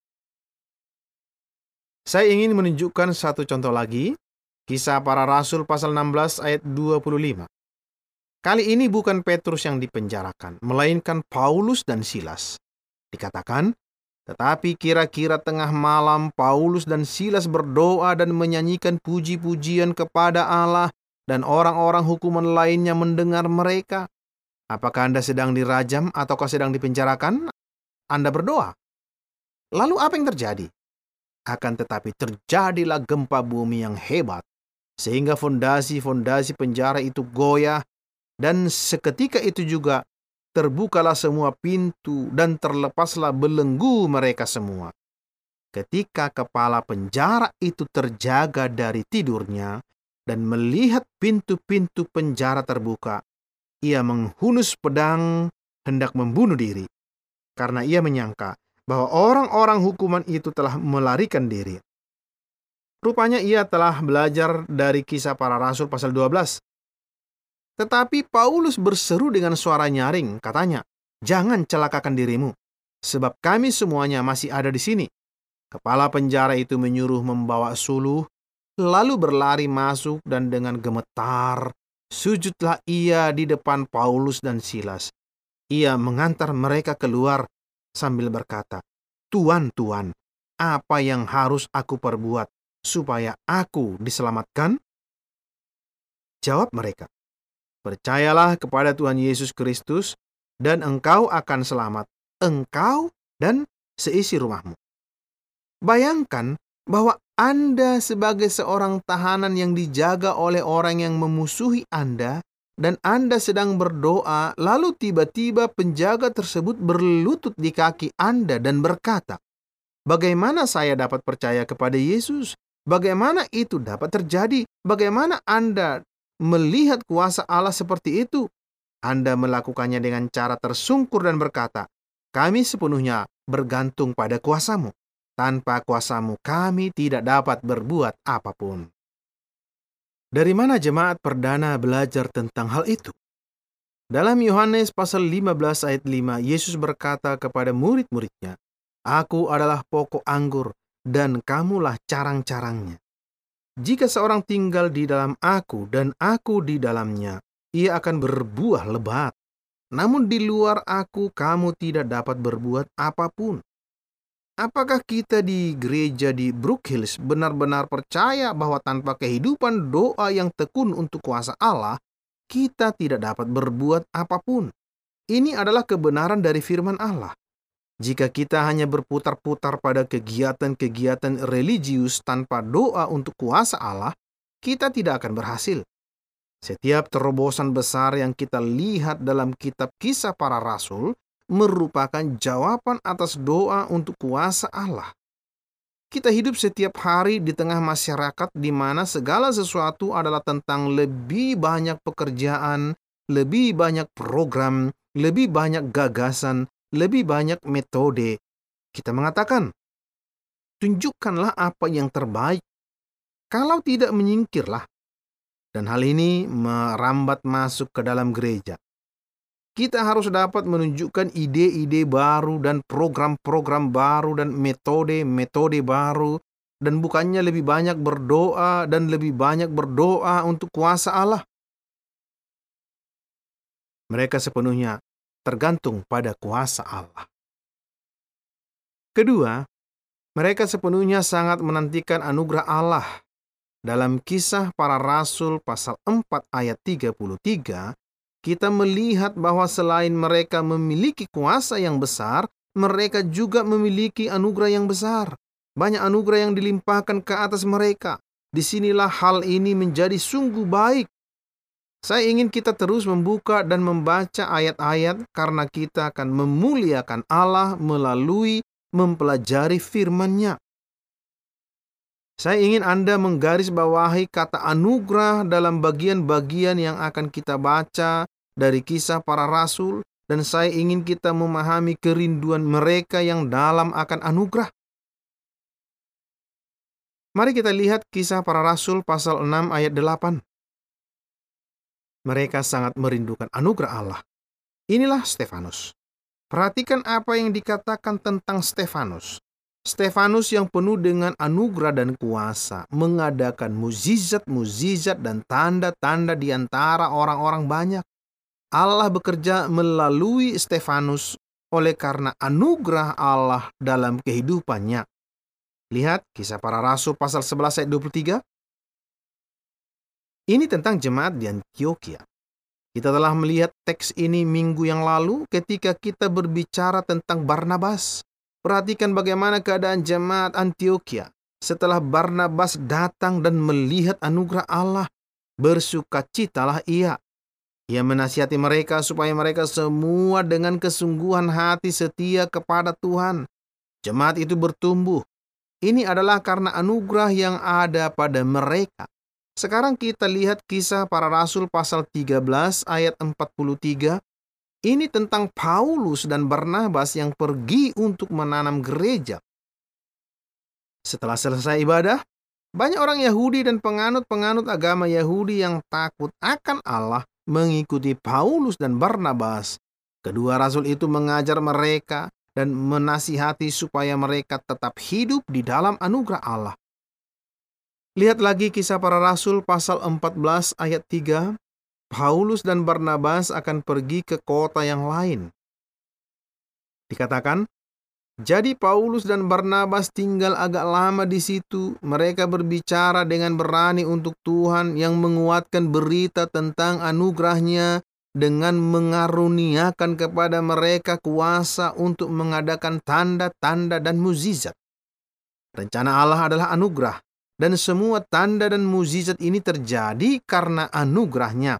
Saya ingin menunjukkan satu contoh lagi, Kisah Para Rasul pasal enam belas ayat dua puluh lima. Kali ini bukan Petrus yang dipenjarakan, melainkan Paulus dan Silas. Dikatakan, tetapi kira-kira tengah malam Paulus dan Silas berdoa dan menyanyikan puji-pujian kepada Allah, dan orang-orang hukuman lainnya mendengar mereka. Apakah Anda sedang dirajam ataukah sedang dipenjarakan? Anda berdoa. Lalu apa yang terjadi? Akan tetapi terjadilah gempa bumi yang hebat, sehingga fondasi-fondasi penjara itu goyah, dan seketika itu juga terbukalah semua pintu dan terlepaslah belenggu mereka semua. Ketika kepala penjara itu terjaga dari tidurnya dan melihat pintu-pintu penjara terbuka, ia menghunus pedang hendak membunuh diri, karena ia menyangka bahwa orang-orang hukuman itu telah melarikan diri. Rupanya ia telah belajar dari Kisah Para Rasul pasal dua belas. Tetapi Paulus berseru dengan suara nyaring, katanya, "Jangan celakakan dirimu, sebab kami semuanya masih ada di sini." Kepala penjara itu menyuruh membawa suluh, lalu berlari masuk dan dengan gemetar, sujudlah ia di depan Paulus dan Silas. Ia mengantar mereka keluar sambil berkata, "Tuan, Tuan, apa yang harus aku perbuat supaya aku diselamatkan?" Jawab mereka, "Percayalah kepada Tuhan Yesus Kristus, dan engkau akan selamat, engkau dan seisi rumahmu." Bayangkan bahwa Anda sebagai seorang tahanan yang dijaga oleh orang yang memusuhi Anda, dan Anda sedang berdoa, lalu tiba-tiba penjaga tersebut berlutut di kaki Anda dan berkata, "Bagaimana saya dapat percaya kepada Yesus? Bagaimana itu dapat terjadi? Bagaimana Anda melihat kuasa Allah seperti itu?" Anda melakukannya dengan cara tersungkur dan berkata, "Kami sepenuhnya bergantung pada kuasamu. Tanpa kuasamu kami tidak dapat berbuat apapun." Dari mana jemaat perdana belajar tentang hal itu? Dalam Yohanes pasal lima belas ayat lima, Yesus berkata kepada murid-muridnya, "Aku adalah pokok anggur, dan kamulah carang-carangnya. Jika seorang tinggal di dalam aku dan aku di dalamnya, ia akan berbuah lebat. Namun di luar aku, kamu tidak dapat berbuat apapun." Apakah kita di gereja di Brook Hills benar-benar percaya bahwa tanpa kehidupan doa yang tekun untuk kuasa Allah, kita tidak dapat berbuat apapun? Ini adalah kebenaran dari firman Allah. Jika kita hanya berputar-putar pada kegiatan-kegiatan religius tanpa doa untuk kuasa Allah, kita tidak akan berhasil. Setiap terobosan besar yang kita lihat dalam kitab Kisah Para Rasul merupakan jawaban atas doa untuk kuasa Allah. Kita hidup setiap hari di tengah masyarakat di mana segala sesuatu adalah tentang lebih banyak pekerjaan, lebih banyak program, lebih banyak gagasan, lebih banyak metode. Kita mengatakan, "Tunjukkanlah apa yang terbaik. Kalau tidak, menyingkirlah." Dan hal ini merambat masuk ke dalam gereja. Kita harus dapat menunjukkan ide-ide baru dan program-program baru dan metode-metode baru, dan bukannya lebih banyak berdoa dan lebih banyak berdoa untuk kuasa Allah. Mereka sepenuhnya tergantung pada kuasa Allah. Kedua, mereka sepenuhnya sangat menantikan anugerah Allah. Dalam Kisah Para Rasul pasal empat ayat tiga puluh tiga, kita melihat bahwa selain mereka memiliki kuasa yang besar, mereka juga memiliki anugerah yang besar. Banyak anugerah yang dilimpahkan ke atas mereka. Disinilah hal ini menjadi sungguh baik. Saya ingin kita terus membuka dan membaca ayat-ayat karena kita akan memuliakan Allah melalui mempelajari firman-Nya. Saya ingin Anda menggarisbawahi kata anugerah dalam bagian-bagian yang akan kita baca dari Kisah Para Rasul, dan saya ingin kita memahami kerinduan mereka yang dalam akan anugerah. Mari kita lihat Kisah Para Rasul pasal enam ayat delapan. Mereka sangat merindukan anugerah Allah. Inilah Stefanus. Perhatikan apa yang dikatakan tentang Stefanus. Stefanus yang penuh dengan anugerah dan kuasa, mengadakan mukjizat-mukjizat dan tanda-tanda di antara orang-orang banyak. Allah bekerja melalui Stefanus oleh karena anugerah Allah dalam kehidupannya. Lihat Kisah Para Rasul pasal sebelas ayat dua puluh tiga. Ini tentang jemaat di Antiokhia. Kita telah melihat teks ini minggu yang lalu ketika kita berbicara tentang Barnabas. Perhatikan bagaimana keadaan jemaat Antiokhia setelah Barnabas datang dan melihat anugerah Allah. Bersukacitalah ia. Ia menasihati mereka supaya mereka semua dengan kesungguhan hati setia kepada Tuhan. Jemaat itu bertumbuh. Ini adalah karena anugerah yang ada pada mereka. Sekarang kita lihat Kisah Para Rasul pasal tiga belas ayat empat puluh tiga. Ini tentang Paulus dan Barnabas yang pergi untuk menanam gereja. Setelah selesai ibadah, banyak orang Yahudi dan penganut-penganut agama Yahudi yang takut akan Allah mengikuti Paulus dan Barnabas. Kedua rasul itu mengajar mereka dan menasihati supaya mereka tetap hidup di dalam anugerah Allah. Lihat lagi Kisah Para Rasul pasal empat belas ayat tiga. Paulus dan Barnabas akan pergi ke kota yang lain. Dikatakan, jadi Paulus dan Barnabas tinggal agak lama di situ. Mereka berbicara dengan berani untuk Tuhan yang menguatkan berita tentang anugerahnya dengan mengaruniakan kepada mereka kuasa untuk mengadakan tanda-tanda dan mukjizat. Rencana Allah adalah anugerah. Dan semua tanda dan mukjizat ini terjadi karena anugerahnya.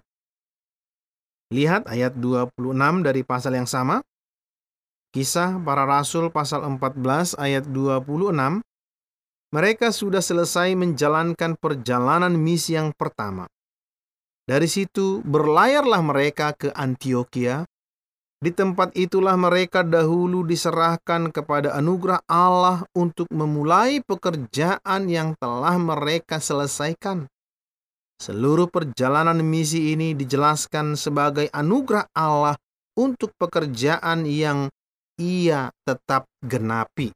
Lihat ayat dua puluh enam dari pasal yang sama. Kisah Para Rasul pasal empat belas ayat dua puluh enam. Mereka sudah selesai menjalankan perjalanan misi yang pertama. Dari situ berlayarlah mereka ke Antiokhia. Di tempat itulah mereka dahulu diserahkan kepada anugerah Allah untuk memulai pekerjaan yang telah mereka selesaikan. Seluruh perjalanan misi ini dijelaskan sebagai anugerah Allah untuk pekerjaan yang Ia tetap genapi.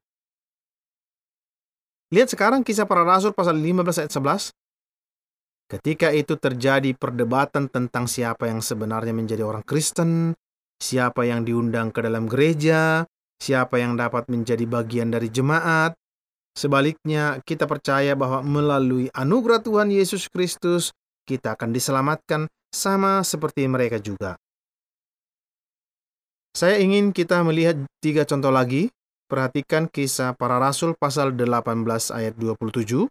Lihat sekarang Kisah Para Rasul pasal lima belas ayat sebelas. Ketika itu terjadi perdebatan tentang siapa yang sebenarnya menjadi orang Kristen, siapa yang diundang ke dalam gereja, siapa yang dapat menjadi bagian dari jemaat. Sebaliknya, kita percaya bahwa melalui anugerah Tuhan Yesus Kristus, kita akan diselamatkan sama seperti mereka juga. Saya ingin kita melihat tiga contoh lagi. Perhatikan Kisah Para Rasul pasal delapan belas ayat dua puluh tujuh.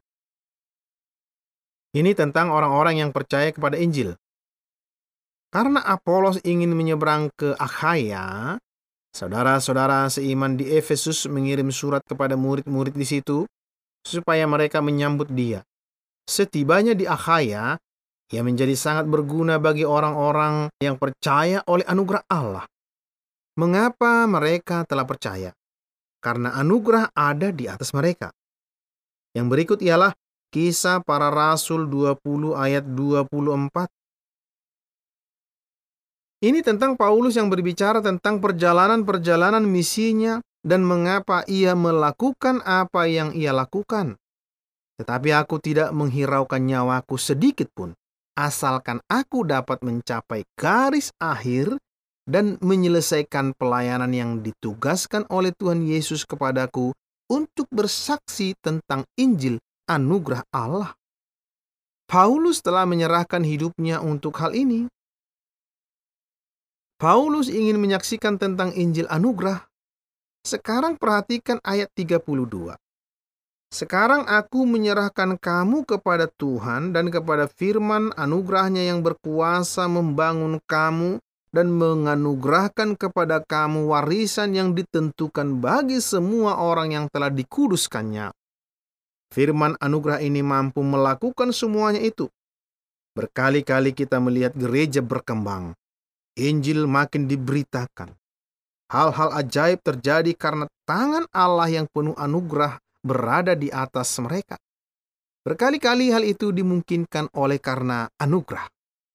Ini tentang orang-orang yang percaya kepada Injil. Karena Apolos ingin menyeberang ke Akhaya, saudara-saudara seiman di Efesus mengirim surat kepada murid-murid di situ supaya mereka menyambut dia. Setibanya di Akhaya, ia menjadi sangat berguna bagi orang-orang yang percaya oleh anugerah Allah. Mengapa mereka telah percaya? Karena anugerah ada di atas mereka. Yang berikut ialah Kisah Para Rasul dua puluh ayat dua puluh empat. Ini tentang Paulus yang berbicara tentang perjalanan-perjalanan misinya dan mengapa ia melakukan apa yang ia lakukan. Tetapi aku tidak menghiraukan nyawaku sedikit pun, asalkan aku dapat mencapai garis akhir dan menyelesaikan pelayanan yang ditugaskan oleh Tuhan Yesus kepadaku untuk bersaksi tentang Injil anugerah Allah. Paulus telah menyerahkan hidupnya untuk hal ini. Paulus ingin menyaksikan tentang Injil anugerah. Sekarang perhatikan ayat tiga puluh dua. Sekarang aku menyerahkan kamu kepada Tuhan dan kepada firman anugerahnya yang berkuasa membangun kamu dan menganugerahkan kepada kamu warisan yang ditentukan bagi semua orang yang telah dikuduskannya. Firman anugerah ini mampu melakukan semuanya itu. Berkali-kali kita melihat gereja berkembang. Injil makin diberitakan. Hal-hal ajaib terjadi karena tangan Allah yang penuh anugerah berada di atas mereka. Berkali-kali hal itu dimungkinkan oleh karena anugerah.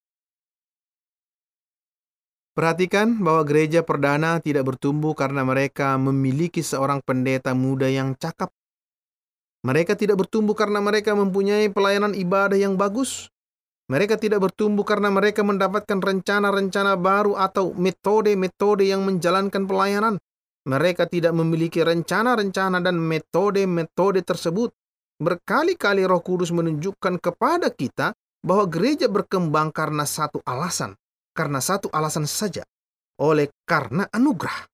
Perhatikan bahwa gereja perdana tidak bertumbuh karena mereka memiliki seorang pendeta muda yang cakap. Mereka tidak bertumbuh karena mereka mempunyai pelayanan ibadah yang bagus. Mereka tidak bertumbuh karena mereka mendapatkan rencana-rencana baru atau metode-metode yang menjalankan pelayanan. Mereka tidak memiliki rencana-rencana dan metode-metode tersebut. Berkali-kali Roh Kudus menunjukkan kepada kita bahwa gereja berkembang karena satu alasan, karena satu alasan saja, oleh karena anugerah.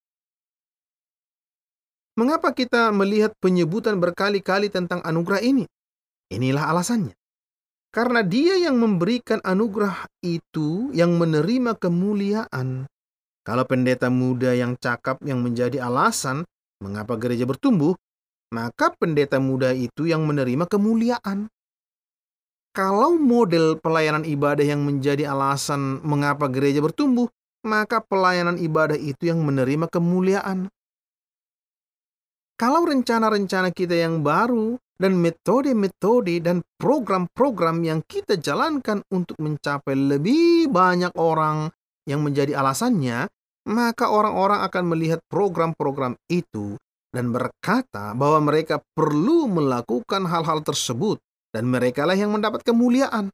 Mengapa kita melihat penyebutan berkali-kali tentang anugerah ini? Inilah alasannya. Karena Dia yang memberikan anugerah itu yang menerima kemuliaan. Kalau pendeta muda yang cakap yang menjadi alasan mengapa gereja bertumbuh, maka pendeta muda itu yang menerima kemuliaan. Kalau model pelayanan ibadah yang menjadi alasan mengapa gereja bertumbuh, maka pelayanan ibadah itu yang menerima kemuliaan. Kalau rencana-rencana kita yang baru dan metode-metode dan program-program yang kita jalankan untuk mencapai lebih banyak orang yang menjadi alasannya, maka orang-orang akan melihat program-program itu dan berkata bahwa mereka perlu melakukan hal-hal tersebut dan merekalah yang mendapat kemuliaan.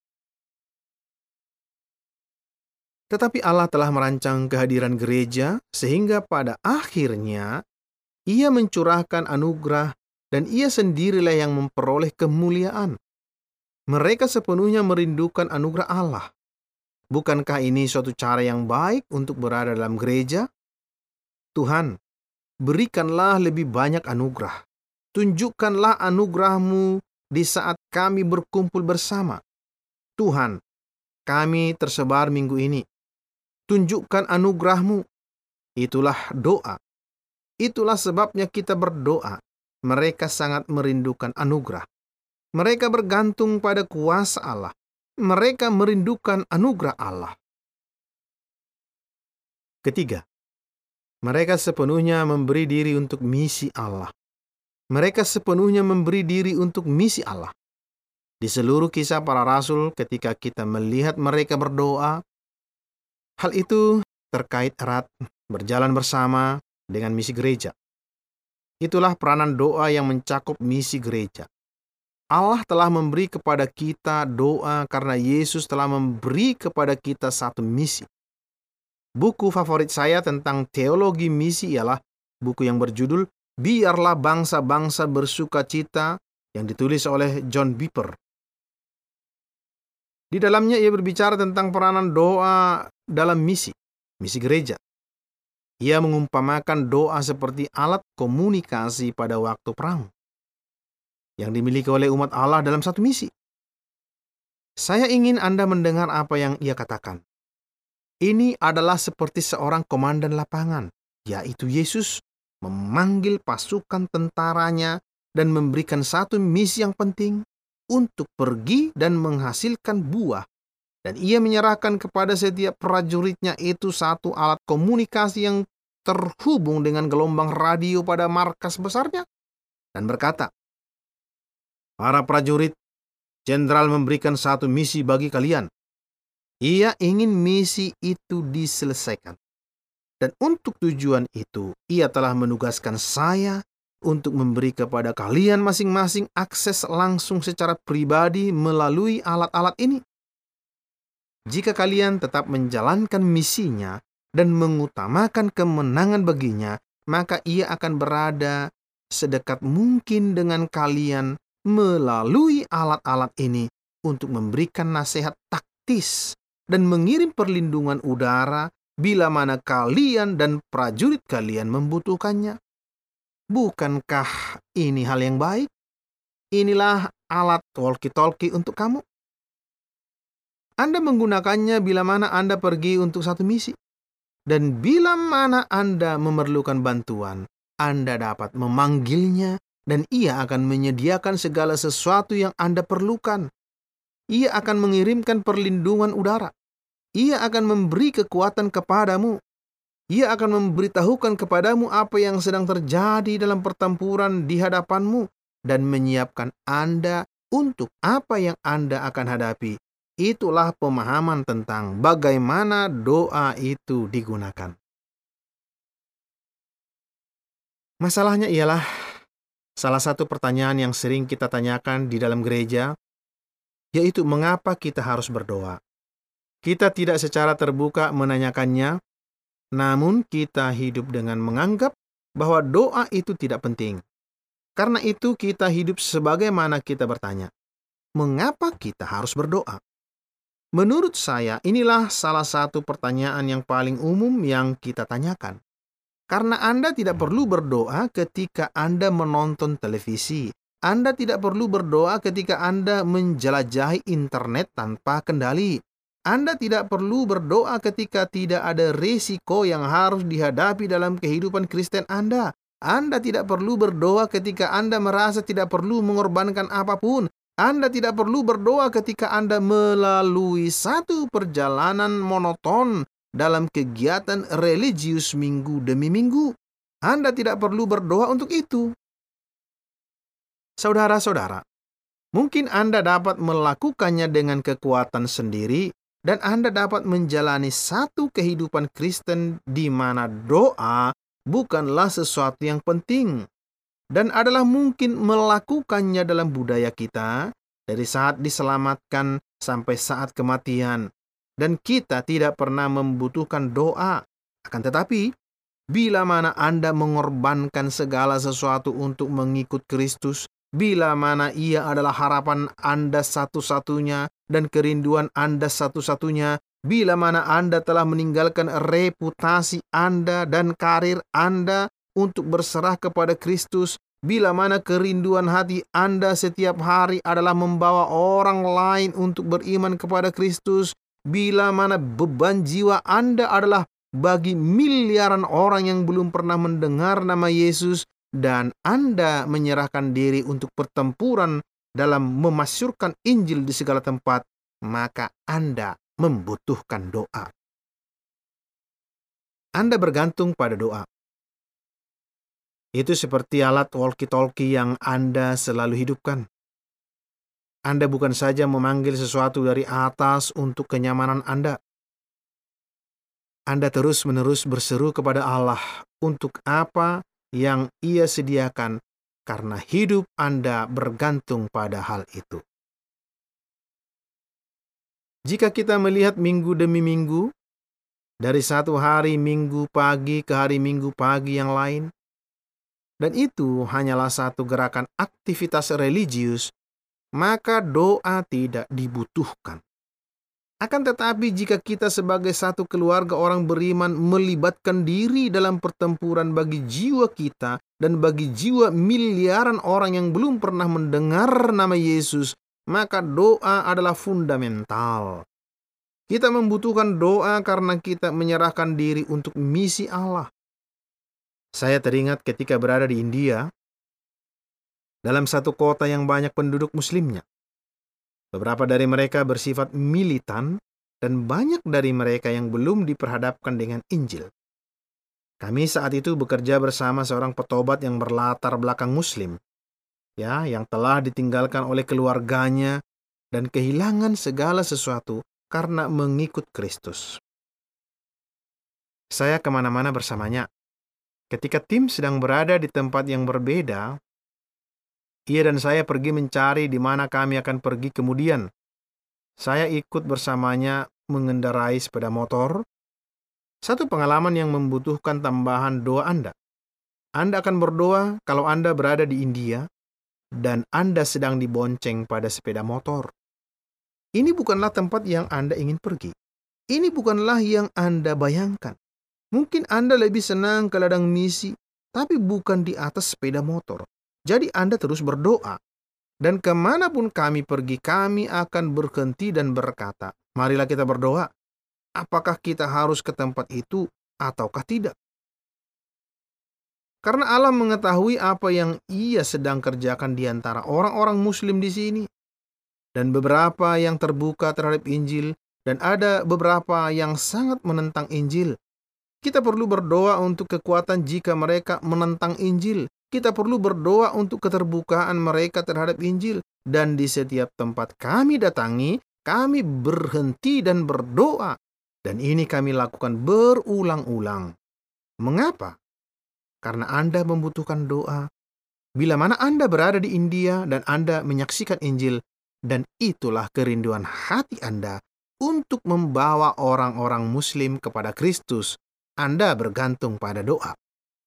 Tetapi Allah telah merancang kehadiran gereja sehingga pada akhirnya Ia mencurahkan anugerah dan Ia sendirilah yang memperoleh kemuliaan. Mereka sepenuhnya merindukan anugerah Allah. Bukankah ini suatu cara yang baik untuk berada dalam gereja? Tuhan, berikanlah lebih banyak anugerah. Tunjukkanlah anugerah-Mu di saat kami berkumpul bersama. Tuhan, kami tersebar minggu ini. Tunjukkan anugerah-Mu. Itulah doa. Itulah sebabnya kita berdoa. Mereka sangat merindukan anugerah. Mereka bergantung pada kuasa Allah. Mereka merindukan anugerah Allah. Ketiga, mereka sepenuhnya memberi diri untuk misi Allah. Mereka sepenuhnya memberi diri untuk misi Allah. Di seluruh kisah para rasul, ketika kita melihat mereka berdoa, hal itu terkait erat berjalan bersama dengan misi gereja. Itulah peranan doa yang mencakup misi gereja. Allah telah memberi kepada kita doa karena Yesus telah memberi kepada kita satu misi. Buku favorit saya tentang teologi misi ialah buku yang berjudul Biarlah Bangsa-Bangsa Bersuka Cita yang ditulis oleh John Piper. Di dalamnya ia berbicara tentang peranan doa dalam misi, misi gereja. Ia mengumpamakan doa seperti alat komunikasi pada waktu perang yang dimiliki oleh umat Allah dalam satu misi. Saya ingin Anda mendengar apa yang ia katakan. Ini adalah seperti seorang komandan lapangan, yaitu Yesus, memanggil pasukan tentaranya dan memberikan satu misi yang penting untuk pergi dan menghasilkan buah. Dan ia menyerahkan kepada setiap prajuritnya itu satu alat komunikasi yang terhubung dengan gelombang radio pada markas besarnya. Dan berkata, para prajurit, jenderal memberikan satu misi bagi kalian. Ia ingin misi itu diselesaikan. Dan untuk tujuan itu, ia telah menugaskan saya untuk memberi kepada kalian masing-masing akses langsung secara pribadi melalui alat-alat ini. Jika kalian tetap menjalankan misinya dan mengutamakan kemenangan baginya, maka ia akan berada sedekat mungkin dengan kalian melalui alat-alat ini untuk memberikan nasihat taktis dan mengirim perlindungan udara bila mana kalian dan prajurit kalian membutuhkannya. Bukankah ini hal yang baik? Inilah alat talkie-talkie untuk kamu. Anda menggunakannya bila mana Anda pergi untuk satu misi. Dan bila mana Anda memerlukan bantuan, Anda dapat memanggilnya dan ia akan menyediakan segala sesuatu yang Anda perlukan. Ia akan mengirimkan perlindungan udara. Ia akan memberi kekuatan kepadamu. Ia akan memberitahukan kepadamu apa yang sedang terjadi dalam pertempuran di hadapanmu dan menyiapkan Anda untuk apa yang Anda akan hadapi. Itulah pemahaman tentang bagaimana doa itu digunakan. Masalahnya ialah, salah satu pertanyaan yang sering kita tanyakan di dalam gereja, yaitu mengapa kita harus berdoa. Kita tidak secara terbuka menanyakannya, namun kita hidup dengan menganggap bahwa doa itu tidak penting. Karena itu kita hidup sebagaimana kita bertanya, mengapa kita harus berdoa? Menurut saya, inilah salah satu pertanyaan yang paling umum yang kita tanyakan. Karena Anda tidak perlu berdoa ketika Anda menonton televisi. Anda tidak perlu berdoa ketika Anda menjelajahi internet tanpa kendali. Anda tidak perlu berdoa ketika tidak ada risiko yang harus dihadapi dalam kehidupan Kristen Anda. Anda tidak perlu berdoa ketika Anda merasa tidak perlu mengorbankan apapun. Anda tidak perlu berdoa ketika Anda melalui satu perjalanan monoton dalam kegiatan religius minggu demi minggu. Anda tidak perlu berdoa untuk itu. Saudara-saudara, mungkin Anda dapat melakukannya dengan kekuatan sendiri dan Anda dapat menjalani satu kehidupan Kristen di mana doa bukanlah sesuatu yang penting. Dan adalah mungkin melakukannya dalam budaya kita dari saat diselamatkan sampai saat kematian. Dan kita tidak pernah membutuhkan doa. Akan tetapi, bila mana Anda mengorbankan segala sesuatu untuk mengikut Kristus, bila mana Ia adalah harapan Anda satu-satunya dan kerinduan Anda satu-satunya, bila mana Anda telah meninggalkan reputasi Anda dan karir Anda untuk berserah kepada Kristus, bila mana kerinduan hati Anda setiap hari adalah membawa orang lain untuk beriman kepada Kristus, bila mana beban jiwa Anda adalah bagi miliaran orang yang belum pernah mendengar nama Yesus, dan Anda menyerahkan diri untuk pertempuran dalam memasyurkan Injil di segala tempat, maka Anda membutuhkan doa. Anda bergantung pada doa. Itu seperti alat walkie-talkie yang Anda selalu hidupkan. Anda bukan saja memanggil sesuatu dari atas untuk kenyamanan Anda. Anda terus-menerus berseru kepada Allah untuk apa yang Ia sediakan, karena hidup Anda bergantung pada hal itu. Jika kita melihat minggu demi minggu, dari satu hari minggu pagi ke hari minggu pagi yang lain, dan itu hanyalah satu gerakan aktivitas religius, maka doa tidak dibutuhkan. Akan tetapi jika kita sebagai satu keluarga orang beriman melibatkan diri dalam pertempuran bagi jiwa kita dan bagi jiwa miliaran orang yang belum pernah mendengar nama Yesus, maka doa adalah fundamental. Kita membutuhkan doa karena kita menyerahkan diri untuk misi Allah. Saya teringat ketika berada di India, dalam satu kota yang banyak penduduk muslimnya. Beberapa dari mereka bersifat militan, dan banyak dari mereka yang belum diperhadapkan dengan Injil. Kami saat itu bekerja bersama seorang petobat yang berlatar belakang muslim, ya, yang telah ditinggalkan oleh keluarganya dan kehilangan segala sesuatu karena mengikut Kristus. Saya kemana-mana bersamanya. Ketika tim sedang berada di tempat yang berbeda, ia dan saya pergi mencari di mana kami akan pergi kemudian. Saya ikut bersamanya mengendarai sepeda motor. Satu pengalaman yang membutuhkan tambahan doa Anda. Anda akan berdoa kalau Anda berada di India dan Anda sedang dibonceng pada sepeda motor. Ini bukanlah tempat yang Anda ingin pergi. Ini bukanlah yang Anda bayangkan. Mungkin Anda lebih senang ke ladang misi, tapi bukan di atas sepeda motor. Jadi Anda terus berdoa. Dan kemanapun kami pergi, kami akan berhenti dan berkata, marilah kita berdoa. Apakah kita harus ke tempat itu ataukah tidak? Karena Allah mengetahui apa yang Ia sedang kerjakan di antara orang-orang muslim di sini. Dan beberapa yang terbuka terhadap Injil, dan ada beberapa yang sangat menentang Injil. Kita perlu berdoa untuk kekuatan jika mereka menentang Injil. Kita perlu berdoa untuk keterbukaan mereka terhadap Injil. Dan di setiap tempat kami datangi, kami berhenti dan berdoa. Dan ini kami lakukan berulang-ulang. Mengapa? Karena Anda membutuhkan doa. Bila mana Anda berada di India dan Anda menyaksikan Injil, dan itulah kerinduan hati Anda untuk membawa orang-orang Muslim kepada Kristus. Anda bergantung pada doa.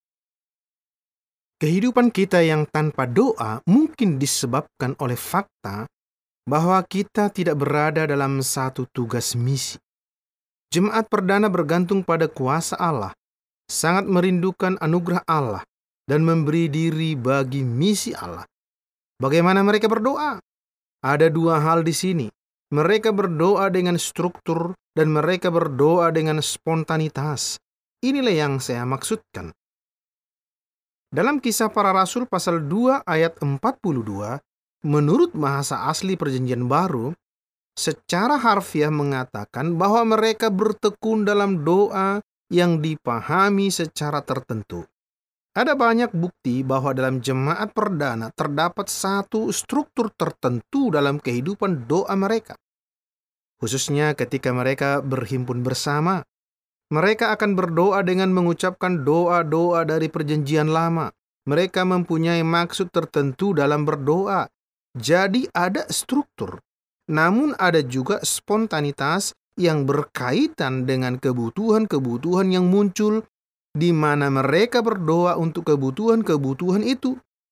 Kehidupan kita yang tanpa doa mungkin disebabkan oleh fakta bahwa kita tidak berada dalam satu tugas misi. Jemaat perdana bergantung pada kuasa Allah, sangat merindukan anugerah Allah, dan memberi diri bagi misi Allah. Bagaimana mereka berdoa? Ada dua hal di sini. Mereka berdoa dengan struktur dan mereka berdoa dengan spontanitas. Inilah yang saya maksudkan. Dalam Kisah Para Rasul pasal dua ayat empat puluh dua, menurut bahasa asli Perjanjian Baru, secara harfiah mengatakan bahwa mereka bertekun dalam doa yang dipahami secara tertentu. Ada banyak bukti bahwa dalam jemaat perdana terdapat satu struktur tertentu dalam kehidupan doa mereka. Khususnya ketika mereka berhimpun bersama, mereka akan berdoa dengan mengucapkan doa-doa dari Perjanjian Lama. Mereka mempunyai maksud tertentu dalam berdoa. Jadi ada struktur. Namun ada juga spontanitas yang berkaitan dengan kebutuhan-kebutuhan yang muncul di mana mereka berdoa untuk kebutuhan-kebutuhan itu.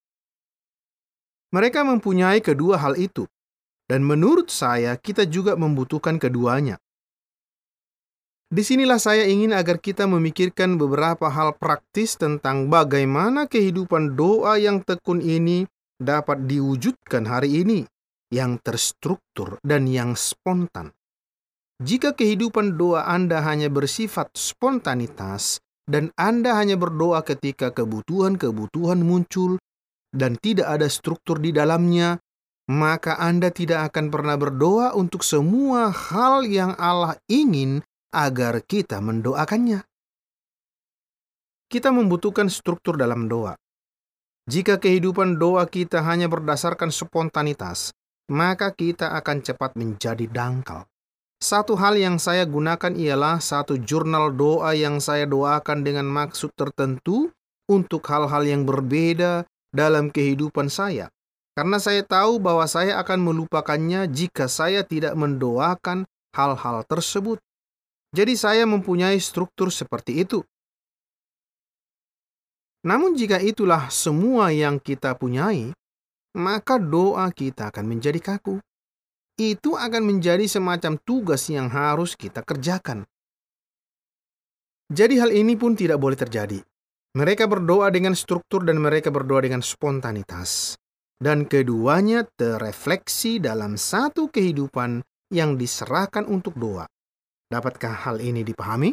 Mereka mempunyai kedua hal itu, dan menurut saya kita juga membutuhkan keduanya. Disinilah saya ingin agar kita memikirkan beberapa hal praktis tentang bagaimana kehidupan doa yang tekun ini dapat diwujudkan hari ini, yang terstruktur dan yang spontan. Jika kehidupan doa Anda hanya bersifat spontanitas dan Anda hanya berdoa ketika kebutuhan-kebutuhan muncul dan tidak ada struktur di dalamnya, maka Anda tidak akan pernah berdoa untuk semua hal yang Allah ingin agar kita mendoakannya. Kita membutuhkan struktur dalam doa. Jika kehidupan doa kita hanya berdasarkan spontanitas, maka kita akan cepat menjadi dangkal. Satu hal yang saya gunakan ialah satu jurnal doa yang saya doakan dengan maksud tertentu untuk hal-hal yang berbeda dalam kehidupan saya. Karena saya tahu bahwa saya akan melupakannya jika saya tidak mendoakan hal-hal tersebut. Jadi saya mempunyai struktur seperti itu. Namun jika itulah semua yang kita punyai, maka doa kita akan menjadi kaku. Itu akan menjadi semacam tugas yang harus kita kerjakan. Jadi hal ini pun tidak boleh terjadi. Mereka berdoa dengan struktur dan mereka berdoa dengan spontanitas. Dan keduanya terrefleksi dalam satu kehidupan yang diserahkan untuk doa. Dapatkah hal ini dipahami?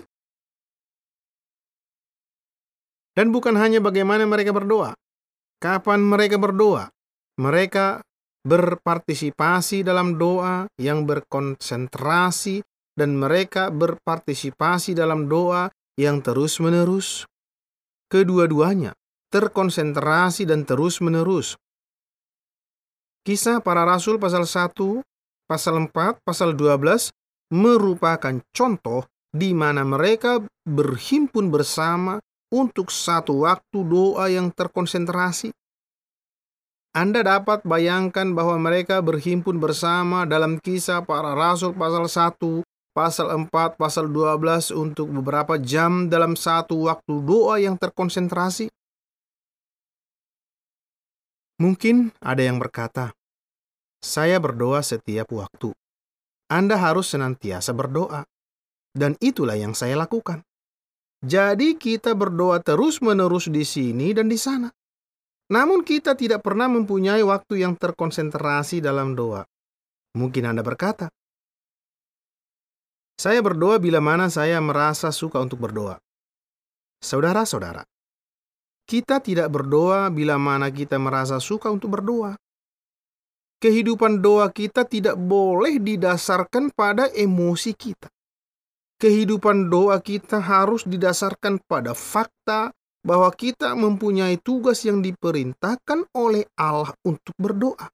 Dan bukan hanya bagaimana mereka berdoa. Kapan mereka berdoa? Mereka berpartisipasi dalam doa yang berkonsentrasi dan mereka berpartisipasi dalam doa yang terus-menerus. Kedua-duanya terkonsentrasi dan terus-menerus. Kisah Para Rasul pasal satu, pasal empat, pasal dua belas merupakan contoh di mana mereka berhimpun bersama untuk satu waktu doa yang terkonsentrasi. Anda dapat bayangkan bahwa mereka berhimpun bersama dalam Kisah Para Rasul pasal satu, pasal empat, pasal dua belas untuk beberapa jam dalam satu waktu doa yang terkonsentrasi. Mungkin ada yang berkata, saya berdoa setiap waktu. Anda harus senantiasa berdoa. Dan itulah yang saya lakukan. Jadi kita berdoa terus-menerus di sini dan di sana. Namun kita tidak pernah mempunyai waktu yang terkonsentrasi dalam doa. Mungkin Anda berkata, saya berdoa bila mana saya merasa suka untuk berdoa. Saudara-saudara, kita tidak berdoa bila mana kita merasa suka untuk berdoa. Kehidupan doa kita tidak boleh didasarkan pada emosi kita. Kehidupan doa kita harus didasarkan pada fakta bahwa kita mempunyai tugas yang diperintahkan oleh Allah untuk berdoa.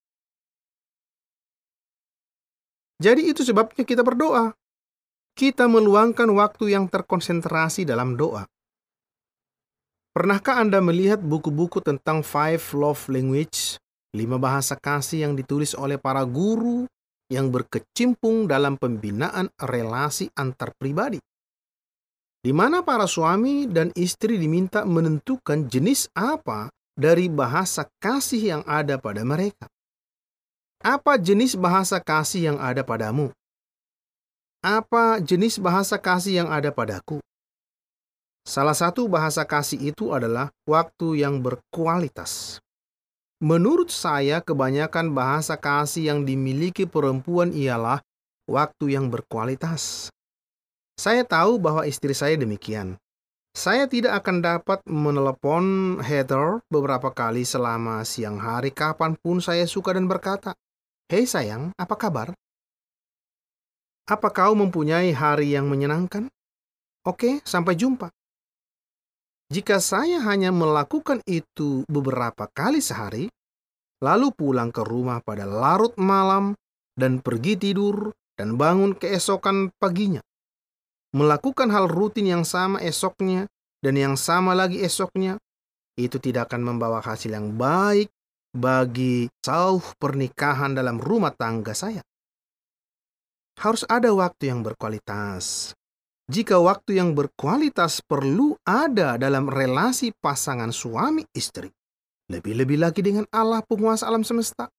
Jadi itu sebabnya kita berdoa. Kita meluangkan waktu yang terkonsentrasi dalam doa. Pernahkah Anda melihat buku-buku tentang Five Love Language Lima bahasa kasih yang ditulis oleh para guru yang berkecimpung dalam pembinaan relasi antar pribadi, di mana para suami dan istri diminta menentukan jenis apa dari bahasa kasih yang ada pada mereka. Apa jenis bahasa kasih yang ada padamu? Apa jenis bahasa kasih yang ada padaku? Salah satu bahasa kasih itu adalah waktu yang berkualitas. Menurut saya, kebanyakan bahasa kasih yang dimiliki perempuan ialah waktu yang berkualitas. Saya tahu bahwa istri saya demikian. Saya tidak akan dapat menelepon Heather beberapa kali selama siang hari kapanpun saya suka dan berkata, "Hei sayang, apa kabar? Apa kau mempunyai hari yang menyenangkan? Oke, sampai jumpa." Jika saya hanya melakukan itu beberapa kali sehari, lalu pulang ke rumah pada larut malam dan pergi tidur dan bangun keesokan paginya, melakukan hal rutin yang sama esoknya dan yang sama lagi esoknya, itu tidak akan membawa hasil yang baik bagi jauh pernikahan dalam rumah tangga saya. Harus ada waktu yang berkualitas. Jika waktu yang berkualitas perlu ada dalam relasi pasangan suami istri, lebih-lebih lagi dengan Allah penguasa alam semesta.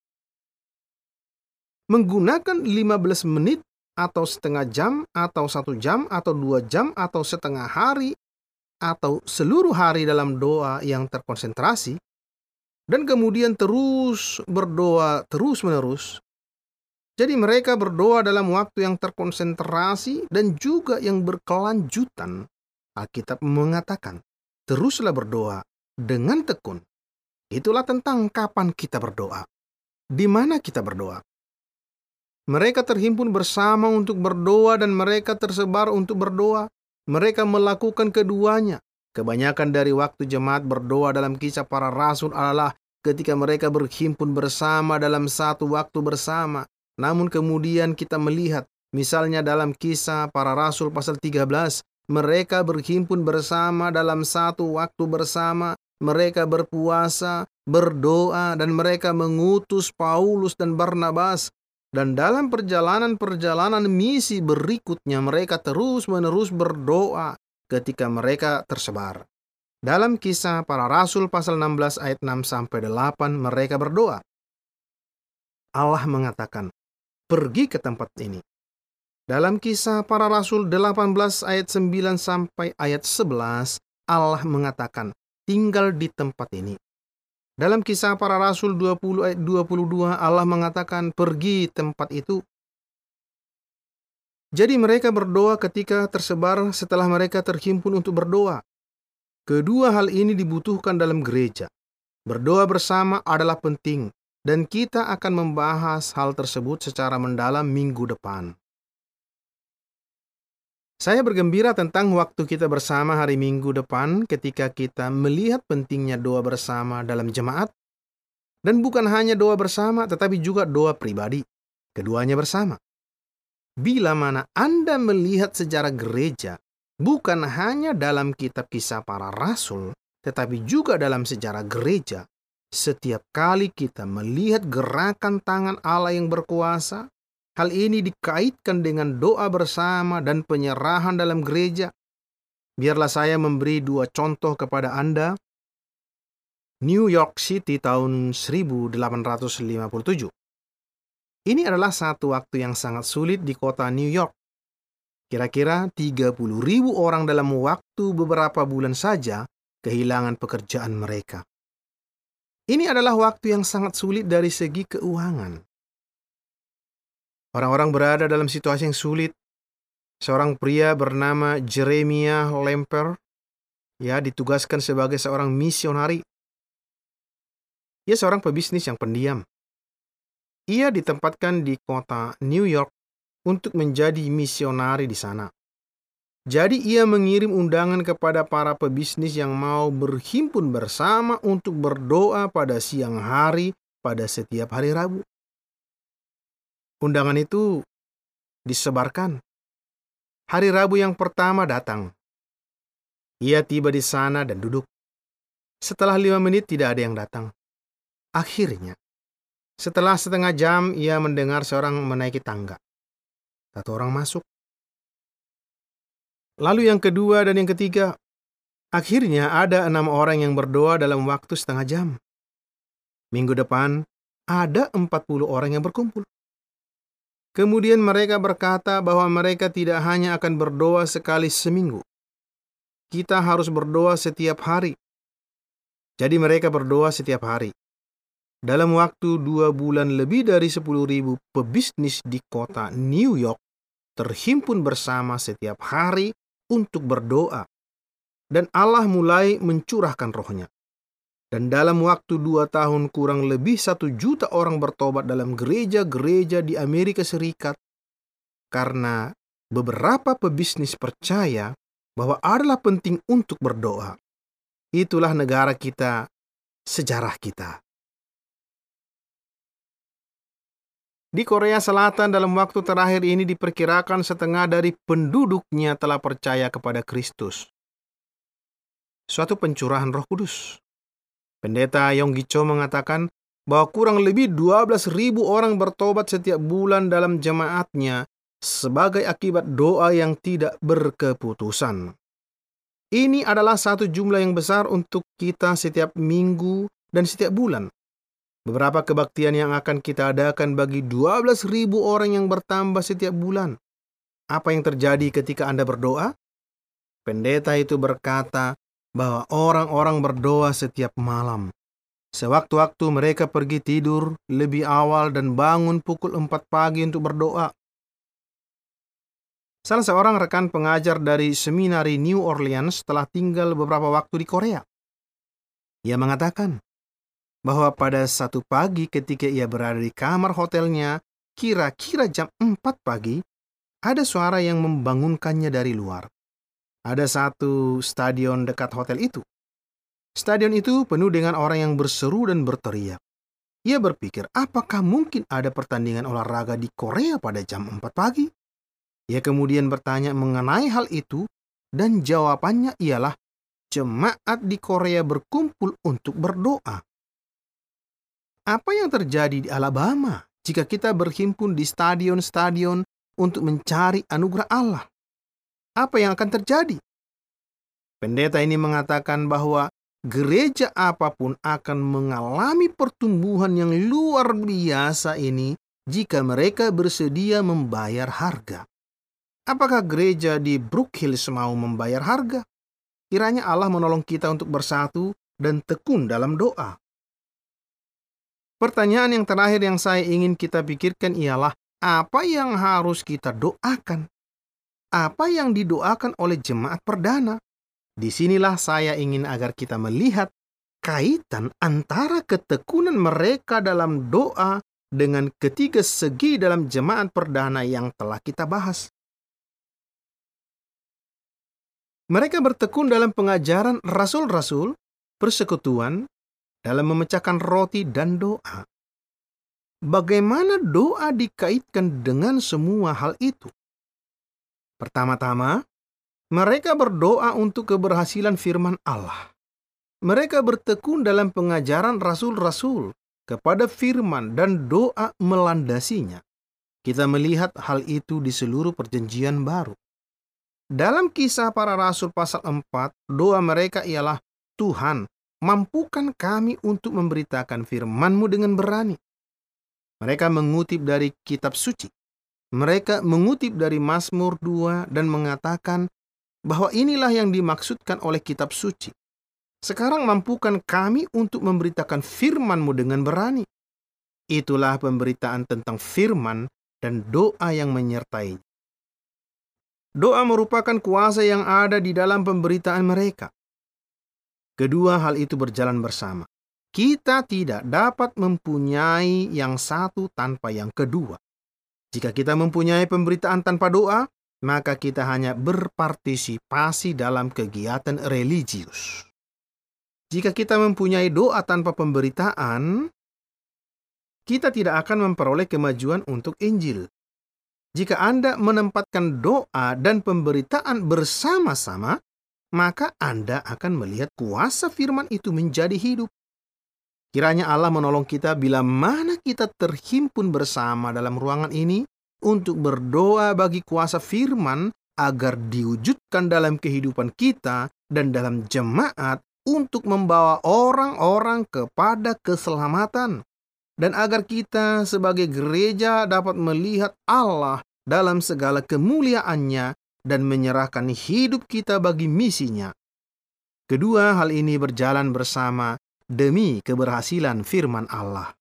Menggunakan lima belas menit atau setengah jam atau satu jam atau dua jam atau setengah hari atau seluruh hari dalam doa yang terkonsentrasi dan kemudian terus berdoa terus-menerus. Jadi mereka berdoa dalam waktu yang terkonsentrasi dan juga yang berkelanjutan. Alkitab mengatakan, teruslah berdoa dengan tekun. Itulah tentang kapan kita berdoa. Di mana kita berdoa? Mereka terhimpun bersama untuk berdoa dan mereka tersebar untuk berdoa. Mereka melakukan keduanya. Kebanyakan dari waktu jemaat berdoa dalam Kisah Para Rasul adalah ketika mereka berhimpun bersama dalam satu waktu bersama. Namun kemudian kita melihat, misalnya dalam Kisah Para Rasul pasal tiga belas, mereka berhimpun bersama dalam satu waktu bersama, mereka berpuasa, berdoa, dan mereka mengutus Paulus dan Barnabas. Dan dalam perjalanan-perjalanan misi berikutnya, mereka terus-menerus berdoa ketika mereka tersebar. Dalam Kisah Para Rasul pasal enam belas ayat enam sampai delapan, mereka berdoa. Allah mengatakan, pergi ke tempat ini. Dalam Kisah Para Rasul delapan belas ayat sembilan sampai ayat sebelas, Allah mengatakan, tinggal di tempat ini. Dalam Kisah Para Rasul dua puluh ayat dua puluh dua, Allah mengatakan, pergi tempat itu. Jadi mereka berdoa ketika tersebar setelah mereka terhimpun untuk berdoa. Kedua hal ini dibutuhkan dalam gereja. Berdoa bersama adalah penting. Dan kita akan membahas hal tersebut secara mendalam minggu depan. Saya bergembira tentang waktu kita bersama hari Minggu depan ketika kita melihat pentingnya doa bersama dalam jemaat. Dan bukan hanya doa bersama, tetapi juga doa pribadi. Keduanya bersama. Bila mana Anda melihat sejarah gereja, bukan hanya dalam kitab Kisah Para Rasul, tetapi juga dalam sejarah gereja, setiap kali kita melihat gerakan tangan Allah yang berkuasa, hal ini dikaitkan dengan doa bersama dan penyerahan dalam gereja. Biarlah saya memberi dua contoh kepada Anda. New York City tahun seribu delapan ratus lima puluh tujuh. Ini adalah satu waktu yang sangat sulit di kota New York. Kira-kira tiga puluh ribu orang dalam waktu beberapa bulan saja kehilangan pekerjaan mereka. Ini adalah waktu yang sangat sulit dari segi keuangan. Orang-orang berada dalam situasi yang sulit. Seorang pria bernama Jeremiah Lemper, ya, ditugaskan sebagai seorang misionari. Ia seorang pebisnis yang pendiam. Ia ditempatkan di kota New York untuk menjadi misionari di sana. Jadi ia mengirim undangan kepada para pebisnis yang mau berhimpun bersama untuk berdoa pada siang hari pada setiap hari Rabu. Undangan itu disebarkan. Hari Rabu yang pertama datang. Ia tiba di sana dan duduk. Setelah lima menit tidak ada yang datang. Akhirnya, setelah setengah jam, ia mendengar seorang menaiki tangga. Satu orang masuk. Lalu yang kedua dan yang ketiga. Akhirnya ada enam orang yang berdoa dalam waktu setengah jam. Minggu depan, ada empat puluh orang yang berkumpul. Kemudian mereka berkata bahwa mereka tidak hanya akan berdoa sekali seminggu. Kita harus berdoa setiap hari. Jadi mereka berdoa setiap hari. Dalam waktu dua bulan, lebih dari sepuluh ribu pebisnis di kota New York terhimpun bersama setiap hari untuk berdoa. Dan Allah mulai mencurahkan rohnya. Dan dalam waktu dua tahun kurang lebih satu juta orang bertobat dalam gereja-gereja di Amerika Serikat. Karena beberapa pebisnis percaya bahwa adalah penting untuk berdoa. Itulah negara kita, sejarah kita. Di Korea Selatan dalam waktu terakhir ini diperkirakan setengah dari penduduknya telah percaya kepada Kristus. Suatu pencurahan Roh Kudus. Pendeta Yonggi Cho mengatakan bahwa kurang lebih dua belas ribu orang bertobat setiap bulan dalam jemaatnya sebagai akibat doa yang tidak berkeputusan. Ini adalah satu jumlah yang besar untuk kita setiap minggu dan setiap bulan. Beberapa kebaktian yang akan kita adakan bagi dua belas ribu orang yang bertambah setiap bulan. Apa yang terjadi ketika Anda berdoa? Pendeta itu berkata bahwa orang-orang berdoa setiap malam. Sewaktu-waktu mereka pergi tidur lebih awal dan bangun pukul empat pagi untuk berdoa. Salah seorang rekan pengajar dari seminari New Orleans telah tinggal beberapa waktu di Korea. Ia mengatakan bahwa pada satu pagi ketika ia berada di kamar hotelnya, kira-kira jam empat pagi, ada suara yang membangunkannya dari luar. Ada satu stadion dekat hotel itu. Stadion itu penuh dengan orang yang berseru dan berteriak. Ia berpikir, apakah mungkin ada pertandingan olahraga di Korea pada jam empat pagi? Ia kemudian bertanya mengenai hal itu, dan jawabannya ialah jemaat di Korea berkumpul untuk berdoa. Apa yang terjadi di Alabama jika kita berhimpun di stadion-stadion untuk mencari anugerah Allah? Apa yang akan terjadi? Pendeta ini mengatakan bahwa gereja apapun akan mengalami pertumbuhan yang luar biasa ini jika mereka bersedia membayar harga. Apakah gereja di Brook Hills mau membayar harga? Kiranya Allah menolong kita untuk bersatu dan tekun dalam doa. Pertanyaan yang terakhir yang saya ingin kita pikirkan ialah, apa yang harus kita doakan? Apa yang didoakan oleh jemaat perdana? Disinilah saya ingin agar kita melihat kaitan antara ketekunan mereka dalam doa dengan ketiga segi dalam jemaat perdana yang telah kita bahas. Mereka bertekun dalam pengajaran rasul-rasul, persekutuan, dalam memecahkan roti dan doa. Bagaimana doa dikaitkan dengan semua hal itu? Pertama-tama, mereka berdoa untuk keberhasilan firman Allah. Mereka bertekun dalam pengajaran rasul-rasul kepada firman dan doa melandasinya. Kita melihat hal itu di seluruh perjanjian baru. Dalam Kisah Para Rasul pasal empat, doa mereka ialah, Tuhan, mampukan kami untuk memberitakan firman-Mu dengan berani. Mereka mengutip dari kitab suci. Mereka mengutip dari Mazmur dua dan mengatakan bahwa inilah yang dimaksudkan oleh kitab suci. Sekarang mampukan kami untuk memberitakan firman-Mu dengan berani. Itulah pemberitaan tentang firman dan doa yang menyertainya. Doa merupakan kuasa yang ada di dalam pemberitaan mereka. Kedua hal itu berjalan bersama. Kita tidak dapat mempunyai yang satu tanpa yang kedua. Jika kita mempunyai pemberitaan tanpa doa, maka kita hanya berpartisipasi dalam kegiatan religius. Jika kita mempunyai doa tanpa pemberitaan, kita tidak akan memperoleh kemajuan untuk Injil. Jika Anda menempatkan doa dan pemberitaan bersama-sama, maka Anda akan melihat kuasa firman itu menjadi hidup. Kiranya Allah menolong kita bila mana kita terhimpun bersama dalam ruangan ini untuk berdoa bagi kuasa firman agar diwujudkan dalam kehidupan kita dan dalam jemaat untuk membawa orang-orang kepada keselamatan. Dan agar kita sebagai gereja dapat melihat Allah dalam segala kemuliaannya dan menyerahkan hidup kita bagi misinya. Kedua hal ini berjalan bersama demi keberhasilan firman Allah.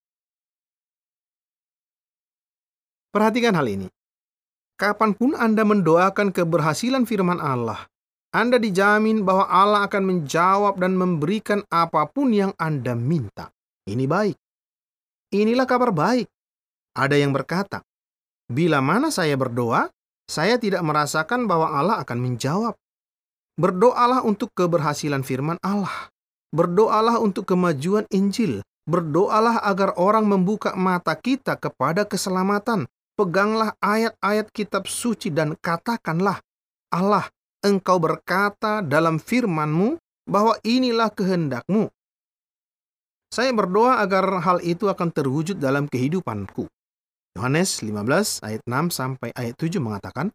Perhatikan hal ini. Kapanpun Anda mendoakan keberhasilan firman Allah, Anda dijamin bahwa Allah akan menjawab dan memberikan apapun yang Anda minta. Ini baik. Inilah kabar baik. Ada yang berkata, bila mana saya berdoa, saya tidak merasakan bahwa Allah akan menjawab. Berdoalah untuk keberhasilan firman Allah. Berdoalah untuk kemajuan Injil. Berdoalah agar orang membuka mata kita kepada keselamatan. Peganglah ayat-ayat kitab suci dan katakanlah, Allah, Engkau berkata dalam firman-Mu bahwa inilah kehendak-Mu. Saya berdoa agar hal itu akan terwujud dalam kehidupanku. Yohanes lima belas ayat enam sampai ayat tujuh mengatakan,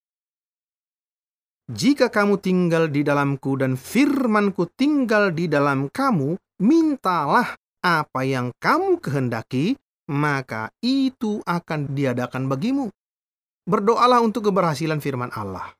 jika kamu tinggal di dalamku dan firmanku tinggal di dalam kamu, mintalah apa yang kamu kehendaki, maka itu akan diadakan bagimu. Berdoalah untuk keberhasilan firman Allah.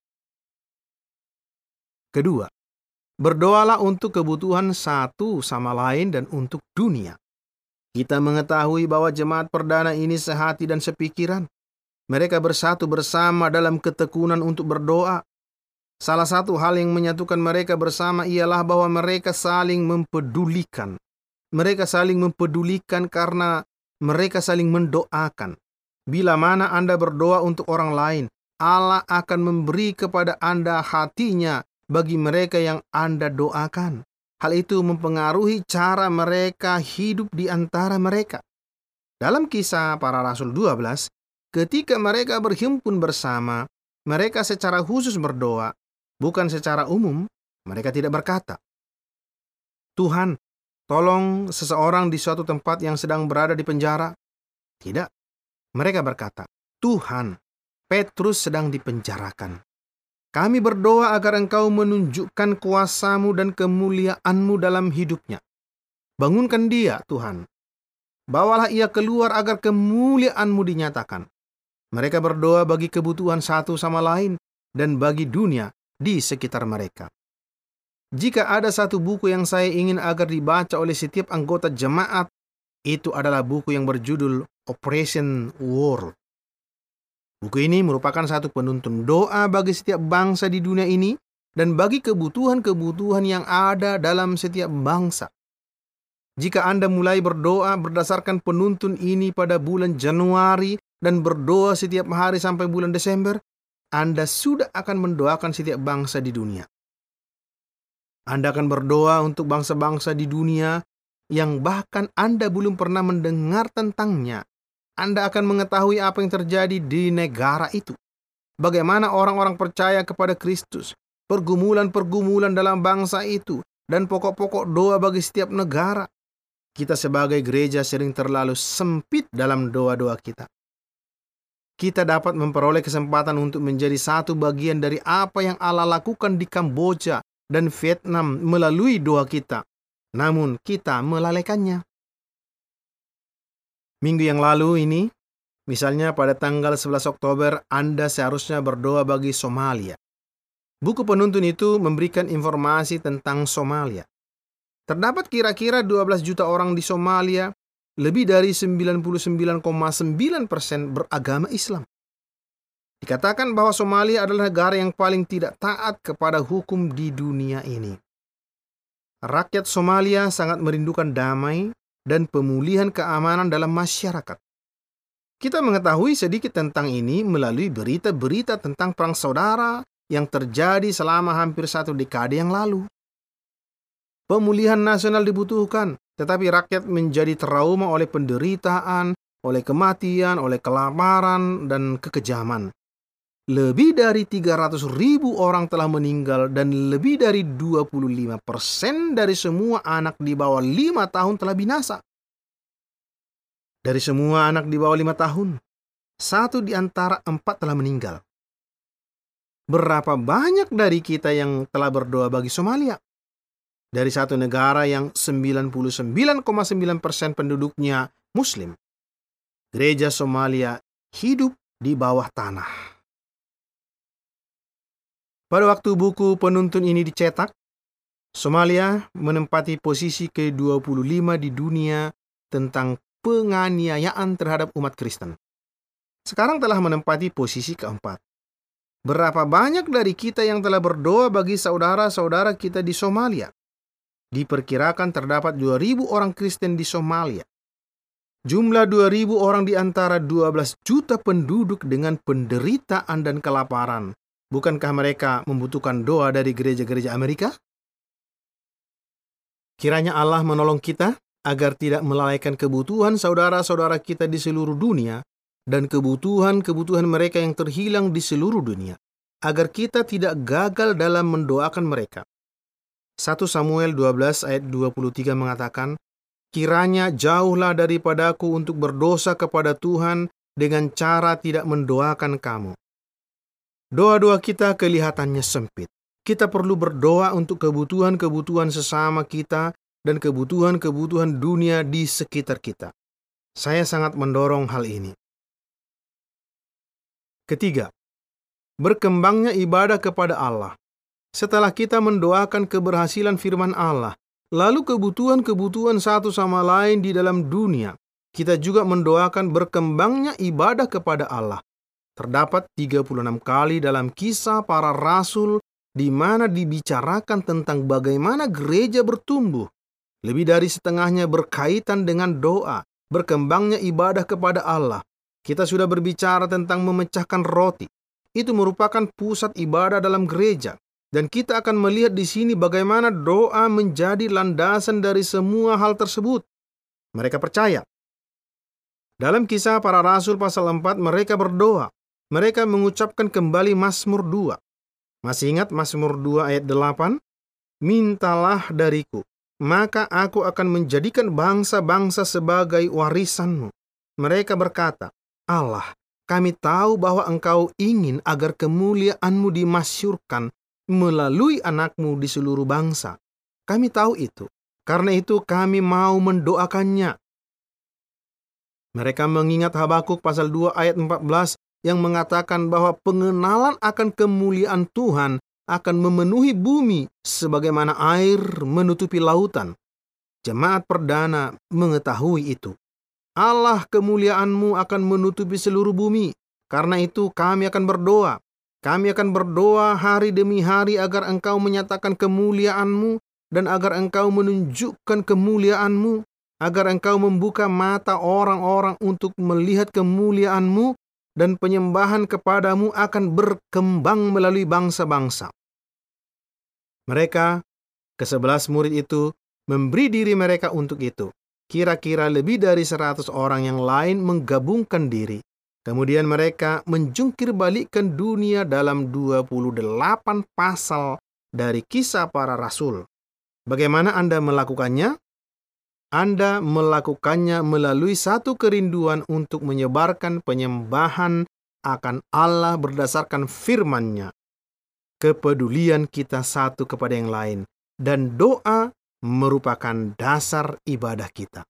Kedua, berdoalah untuk kebutuhan satu sama lain dan untuk dunia. Kita mengetahui bahwa jemaat perdana ini sehati dan sepikiran. Mereka bersatu bersama dalam ketekunan untuk berdoa. Salah satu hal yang menyatukan mereka bersama ialah bahwa mereka saling mempedulikan. Mereka saling mempedulikan karena mereka saling mendoakan. Bila mana Anda berdoa untuk orang lain, Allah akan memberi kepada Anda hatinya bagi mereka yang Anda doakan. Hal itu mempengaruhi cara mereka hidup di antara mereka. Dalam Kisah Para Rasul dua belas, ketika mereka berhimpun bersama, mereka secara khusus berdoa. Bukan secara umum, mereka tidak berkata, Tuhan, tolong seseorang di suatu tempat yang sedang berada di penjara. Tidak, mereka berkata, Tuhan, Petrus sedang dipenjarakan. Kami berdoa agar Engkau menunjukkan kuasa-Mu dan kemuliaan-Mu dalam hidupnya. Bangunkan dia, Tuhan. Bawalah ia keluar agar kemuliaan-Mu dinyatakan. Mereka berdoa bagi kebutuhan satu sama lain dan bagi dunia di sekitar mereka. Jika ada satu buku yang saya ingin agar dibaca oleh setiap anggota jemaat, itu adalah buku yang berjudul Operation World. Buku ini merupakan satu penuntun doa bagi setiap bangsa di dunia ini dan bagi kebutuhan-kebutuhan yang ada dalam setiap bangsa. Jika Anda mulai berdoa berdasarkan penuntun ini pada bulan Januari dan berdoa setiap hari sampai bulan Desember, Anda sudah akan mendoakan setiap bangsa di dunia. Anda akan berdoa untuk bangsa-bangsa di dunia yang bahkan Anda belum pernah mendengar tentangnya. Anda akan mengetahui apa yang terjadi di negara itu. Bagaimana orang-orang percaya kepada Kristus, pergumulan-pergumulan dalam bangsa itu, dan pokok-pokok doa bagi setiap negara. Kita sebagai gereja sering terlalu sempit dalam doa-doa kita. Kita dapat memperoleh kesempatan untuk menjadi satu bagian dari apa yang Allah lakukan di Kamboja dan Vietnam melalui doa kita. Namun kita melalaikannya. Minggu yang lalu ini, misalnya pada tanggal sebelas Oktober, Anda seharusnya berdoa bagi Somalia. Buku penuntun itu memberikan informasi tentang Somalia. Terdapat kira-kira dua belas juta orang di Somalia. Lebih dari sembilan puluh sembilan koma sembilan persen beragama Islam. Dikatakan bahwa Somalia adalah negara yang paling tidak taat kepada hukum di dunia ini. Rakyat Somalia sangat merindukan damai dan pemulihan keamanan dalam masyarakat. Kita mengetahui sedikit tentang ini melalui berita-berita tentang perang saudara yang terjadi selama hampir satu dekade yang lalu. Pemulihan nasional dibutuhkan, tetapi rakyat menjadi trauma oleh penderitaan, oleh kematian, oleh kelaparan, dan kekejaman. Lebih dari tiga ratus ribu orang telah meninggal dan lebih dari dua puluh lima persen dari semua anak di bawah lima tahun telah binasa. Dari semua anak di bawah lima tahun, satu di antara empat telah meninggal. Berapa banyak dari kita yang telah berdoa bagi Somalia? Dari satu negara yang sembilan puluh sembilan koma sembilan persen penduduknya Muslim, gereja Somalia hidup di bawah tanah. Pada waktu buku penuntun ini dicetak, Somalia menempati posisi ke dua puluh lima di dunia tentang penganiayaan terhadap umat Kristen. Sekarang telah menempati posisi keempat. Berapa banyak dari kita yang telah berdoa bagi saudara-saudara kita di Somalia? Diperkirakan terdapat dua ribu orang Kristen di Somalia. Jumlah dua ribu orang di antara dua belas juta penduduk dengan penderitaan dan kelaparan. Bukankah mereka membutuhkan doa dari gereja-gereja Amerika? Kiranya Allah menolong kita agar tidak melalaikan kebutuhan saudara-saudara kita di seluruh dunia dan kebutuhan-kebutuhan mereka yang terhilang di seluruh dunia, agar kita tidak gagal dalam mendoakan mereka. satu Samuel dua belas ayat dua puluh tiga mengatakan, kiranya jauhlah daripadaku untuk berdosa kepada Tuhan dengan cara tidak mendoakan kamu. Doa-doa kita kelihatannya sempit. Kita perlu berdoa untuk kebutuhan-kebutuhan sesama kita dan kebutuhan-kebutuhan dunia di sekitar kita. Saya sangat mendorong hal ini. Ketiga, berkembangnya ibadah kepada Allah. Setelah kita mendoakan keberhasilan firman Allah, lalu kebutuhan-kebutuhan satu sama lain di dalam dunia, kita juga mendoakan berkembangnya ibadah kepada Allah. Terdapat tiga puluh enam kali dalam Kisah Para Rasul di mana dibicarakan tentang bagaimana gereja bertumbuh. Lebih dari setengahnya berkaitan dengan doa, berkembangnya ibadah kepada Allah. Kita sudah berbicara tentang memecahkan roti. Itu merupakan pusat ibadah dalam gereja. Dan kita akan melihat di sini bagaimana doa menjadi landasan dari semua hal tersebut. Mereka percaya. Dalam Kisah Para Rasul pasal empat, mereka berdoa. Mereka mengucapkan kembali Mazmur dua. Masih ingat Mazmur dua ayat delapan? Mintalah dariku, maka aku akan menjadikan bangsa-bangsa sebagai warisanmu. Mereka berkata, Allah, kami tahu bahwa engkau ingin agar kemuliaanmu dimasyurkan melalui anakmu di seluruh bangsa. Kami tahu itu. Karena itu kami mau mendoakannya. Mereka mengingat Habakuk pasal dua ayat empat belas yang mengatakan bahwa pengenalan akan kemuliaan Tuhan akan memenuhi bumi sebagaimana air menutupi lautan. Jemaat perdana mengetahui itu. Allah kemuliaanmu akan menutupi seluruh bumi. Karena itu kami akan berdoa. Kami akan berdoa hari demi hari agar engkau menyatakan kemuliaanmu dan agar engkau menunjukkan kemuliaanmu, agar engkau membuka mata orang-orang untuk melihat kemuliaanmu dan penyembahan kepadamu akan berkembang melalui bangsa-bangsa. Mereka, kesebelas murid itu, memberi diri mereka untuk itu. Kira-kira lebih dari seratus orang yang lain menggabungkan diri. Kemudian mereka menjungkir balikkan dunia dalam dua puluh delapan pasal dari Kisah Para Rasul. Bagaimana Anda melakukannya? Anda melakukannya melalui satu kerinduan untuk menyebarkan penyembahan akan Allah berdasarkan firman-Nya, kepedulian kita satu kepada yang lain, dan doa merupakan dasar ibadah kita.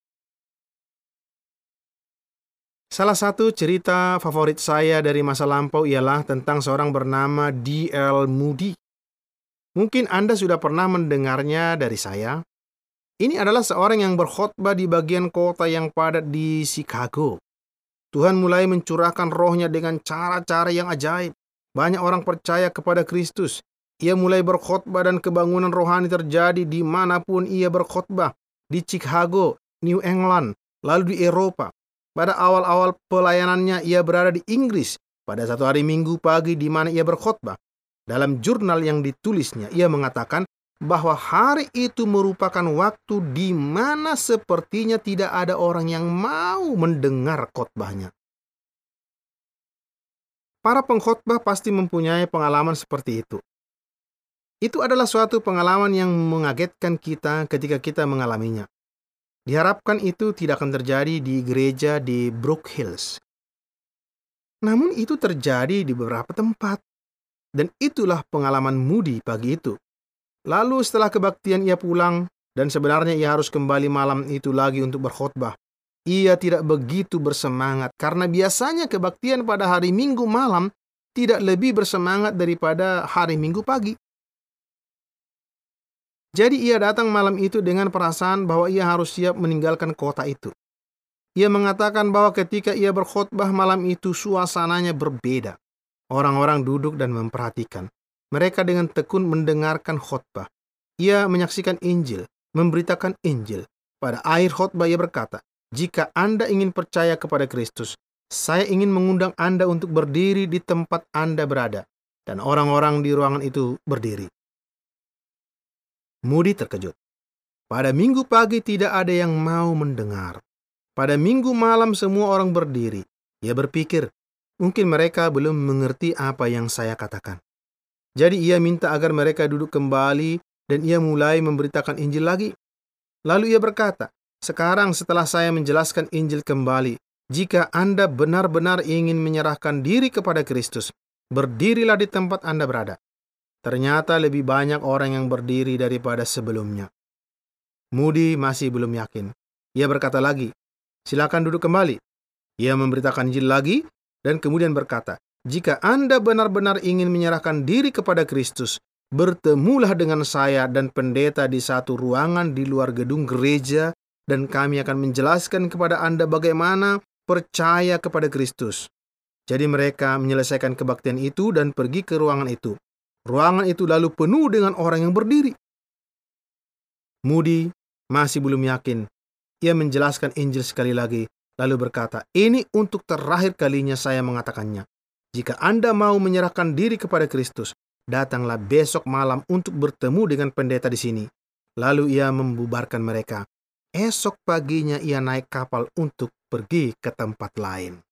Salah satu cerita favorit saya dari masa lampau ialah tentang seorang bernama D L Moody. Mungkin Anda sudah pernah mendengarnya dari saya. Ini adalah seorang yang berkhotbah di bagian kota yang padat di Chicago. Tuhan mulai mencurahkan rohnya dengan cara-cara yang ajaib. Banyak orang percaya kepada Kristus. Ia mulai berkhotbah dan kebangunan rohani terjadi dimanapun ia berkhotbah. Di Chicago, New England, lalu di Eropa. Pada awal-awal pelayanannya ia berada di Inggris pada satu hari Minggu pagi di mana ia berkhotbah. Dalam jurnal yang ditulisnya ia mengatakan bahwa hari itu merupakan waktu di mana sepertinya tidak ada orang yang mau mendengar khotbahnya. Para pengkhotbah pasti mempunyai pengalaman seperti itu. Itu adalah suatu pengalaman yang mengagetkan kita ketika kita mengalaminya. Diharapkan itu tidak akan terjadi di gereja di Brook Hills. Namun itu terjadi di beberapa tempat. Dan itulah pengalaman Moody pagi itu. Lalu setelah kebaktian ia pulang, dan sebenarnya ia harus kembali malam itu lagi untuk berkhotbah. Ia tidak begitu bersemangat karena biasanya kebaktian pada hari Minggu malam tidak lebih bersemangat daripada hari Minggu pagi. Jadi ia datang malam itu dengan perasaan bahwa ia harus siap meninggalkan kota itu. Ia mengatakan bahwa ketika ia berkhotbah malam itu suasananya berbeda. Orang-orang duduk dan memperhatikan. Mereka dengan tekun mendengarkan khotbah. Ia menyaksikan Injil, memberitakan Injil. Pada akhir khotbah ia berkata, "Jika Anda ingin percaya kepada Kristus, saya ingin mengundang Anda untuk berdiri di tempat Anda berada." Dan orang-orang di ruangan itu berdiri. Moody terkejut. Pada Minggu pagi tidak ada yang mau mendengar. Pada Minggu malam semua orang berdiri. Ia berpikir, mungkin mereka belum mengerti apa yang saya katakan. Jadi ia minta agar mereka duduk kembali dan ia mulai memberitakan Injil lagi. Lalu ia berkata, "Sekarang setelah saya menjelaskan Injil kembali, jika Anda benar-benar ingin menyerahkan diri kepada Kristus, berdirilah di tempat Anda berada." Ternyata lebih banyak orang yang berdiri daripada sebelumnya. Moody masih belum yakin. Ia berkata lagi, "Silakan duduk kembali." Ia memberitakan Injil lagi dan kemudian berkata, "Jika Anda benar-benar ingin menyerahkan diri kepada Kristus, bertemulah dengan saya dan pendeta di satu ruangan di luar gedung gereja dan kami akan menjelaskan kepada Anda bagaimana percaya kepada Kristus." Jadi mereka menyelesaikan kebaktian itu dan pergi ke ruangan itu. Ruangan itu lalu penuh dengan orang yang berdiri. Moody masih belum yakin. Ia menjelaskan Injil sekali lagi, lalu berkata, "Ini untuk terakhir kalinya saya mengatakannya. Jika Anda mau menyerahkan diri kepada Kristus, datanglah besok malam untuk bertemu dengan pendeta di sini." Lalu ia membubarkan mereka. Esok paginya ia naik kapal untuk pergi ke tempat lain.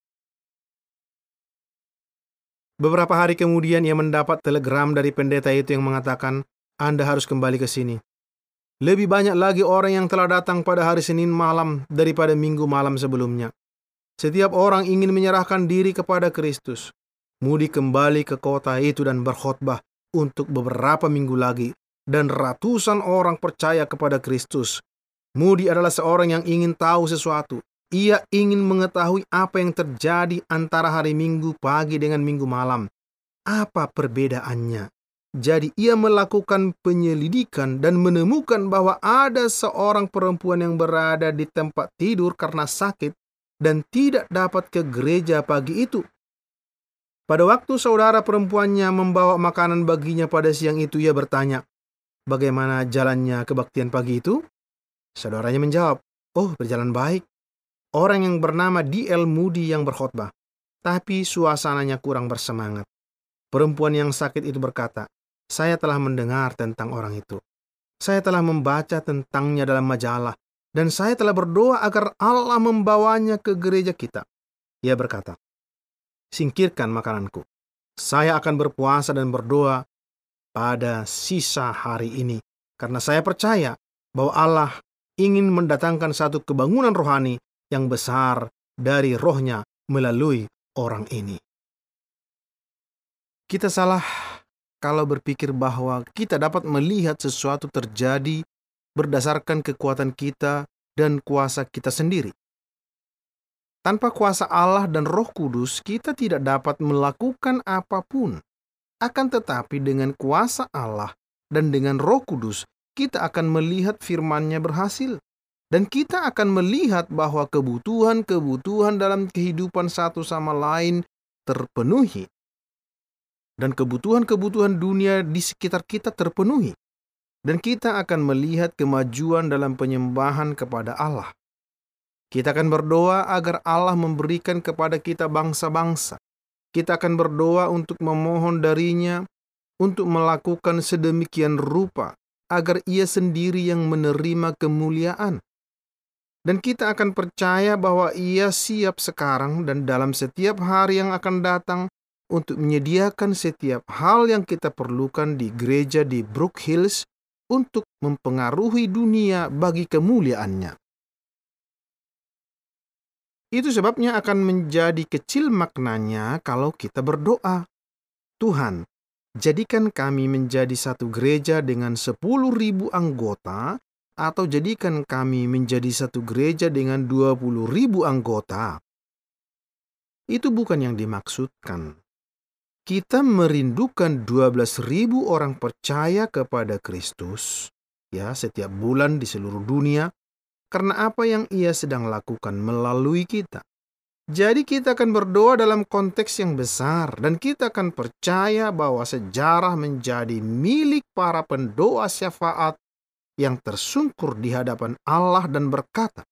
Beberapa hari kemudian ia mendapat telegram dari pendeta itu yang mengatakan, "Anda harus kembali ke sini. Lebih banyak lagi orang yang telah datang pada hari Senin malam daripada Minggu malam sebelumnya. Setiap orang ingin menyerahkan diri kepada Kristus." Moody kembali ke kota itu dan berkhotbah untuk beberapa minggu lagi, dan ratusan orang percaya kepada Kristus. Moody adalah seorang yang ingin tahu sesuatu. Ia ingin mengetahui apa yang terjadi antara hari Minggu pagi dengan Minggu malam. Apa perbedaannya? Jadi ia melakukan penyelidikan dan menemukan bahwa ada seorang perempuan yang berada di tempat tidur karena sakit dan tidak dapat ke gereja pagi itu. Pada waktu saudara perempuannya membawa makanan baginya pada siang itu, ia bertanya, "Bagaimana jalannya kebaktian pagi itu?" Saudaranya menjawab, "Oh, berjalan baik." Orang yang bernama D L Moody yang berkhotbah, tapi suasananya kurang bersemangat. Perempuan yang sakit itu berkata, "Saya telah mendengar tentang orang itu. Saya telah membaca tentangnya dalam majalah, dan saya telah berdoa agar Allah membawanya ke gereja kita." Ia berkata, "Singkirkan makananku. Saya akan berpuasa dan berdoa pada sisa hari ini, karena saya percaya bahwa Allah ingin mendatangkan satu kebangunan rohani yang besar dari rohnya melalui orang ini." Kita salah kalau berpikir bahwa kita dapat melihat sesuatu terjadi berdasarkan kekuatan kita dan kuasa kita sendiri. Tanpa kuasa Allah dan Roh Kudus, kita tidak dapat melakukan apapun. Akan tetapi dengan kuasa Allah dan dengan Roh Kudus, kita akan melihat firman-Nya berhasil. Dan kita akan melihat bahwa kebutuhan-kebutuhan dalam kehidupan satu sama lain terpenuhi. Dan kebutuhan-kebutuhan dunia di sekitar kita terpenuhi. Dan kita akan melihat kemajuan dalam penyembahan kepada Allah. Kita akan berdoa agar Allah memberikan kepada kita bangsa-bangsa. Kita akan berdoa untuk memohon darinya untuk melakukan sedemikian rupa agar Ia sendiri yang menerima kemuliaan. Dan kita akan percaya bahwa Ia siap sekarang dan dalam setiap hari yang akan datang untuk menyediakan setiap hal yang kita perlukan di gereja di Brook Hills untuk mempengaruhi dunia bagi kemuliaannya. Itu sebabnya akan menjadi kecil maknanya kalau kita berdoa, Tuhan, jadikan kami menjadi satu gereja dengan sepuluh ribu anggota, atau jadikan kami menjadi satu gereja dengan dua puluh ribu anggota. Itu bukan yang dimaksudkan. Kita merindukan dua belas ribu orang percaya kepada Kristus, ya, setiap bulan di seluruh dunia, karena apa yang Ia sedang lakukan melalui kita. Jadi kita akan berdoa dalam konteks yang besar, dan kita akan percaya bahwa sejarah menjadi milik para pendoa syafaat yang tersungkur di hadapan Allah dan berkata,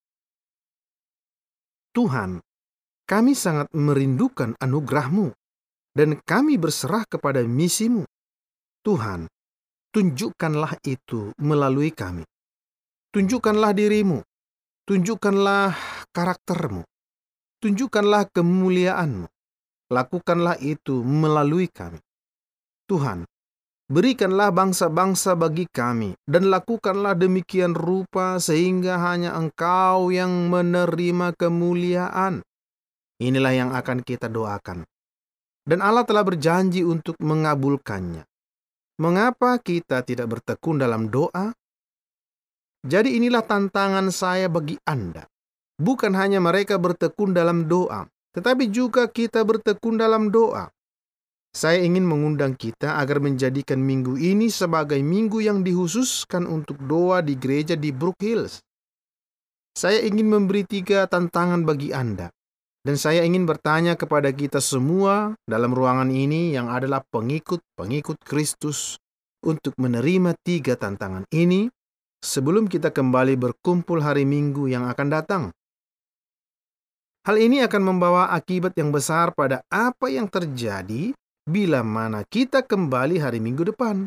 Tuhan, kami sangat merindukan anugerah-Mu, dan kami berserah kepada misi-Mu. Tuhan, tunjukkanlah itu melalui kami. Tunjukkanlah diri-Mu. Tunjukkanlah karakter-Mu. Tunjukkanlah kemuliaan-Mu. Lakukanlah itu melalui kami. Tuhan, berikanlah bangsa-bangsa bagi kami, dan lakukanlah demikian rupa sehingga hanya Engkau yang menerima kemuliaan. Inilah yang akan kita doakan. Dan Allah telah berjanji untuk mengabulkannya. Mengapa kita tidak bertekun dalam doa? Jadi inilah tantangan saya bagi Anda. Bukan hanya mereka bertekun dalam doa, tetapi juga kita bertekun dalam doa. Saya ingin mengundang kita agar menjadikan minggu ini sebagai minggu yang dikhususkan untuk doa di gereja di Brook Hills. Saya ingin memberi tiga tantangan bagi Anda. Dan saya ingin bertanya kepada kita semua dalam ruangan ini yang adalah pengikut-pengikut Kristus untuk menerima tiga tantangan ini sebelum kita kembali berkumpul hari Minggu yang akan datang. Hal ini akan membawa akibat yang besar pada apa yang terjadi bila mana kita kembali hari Minggu depan.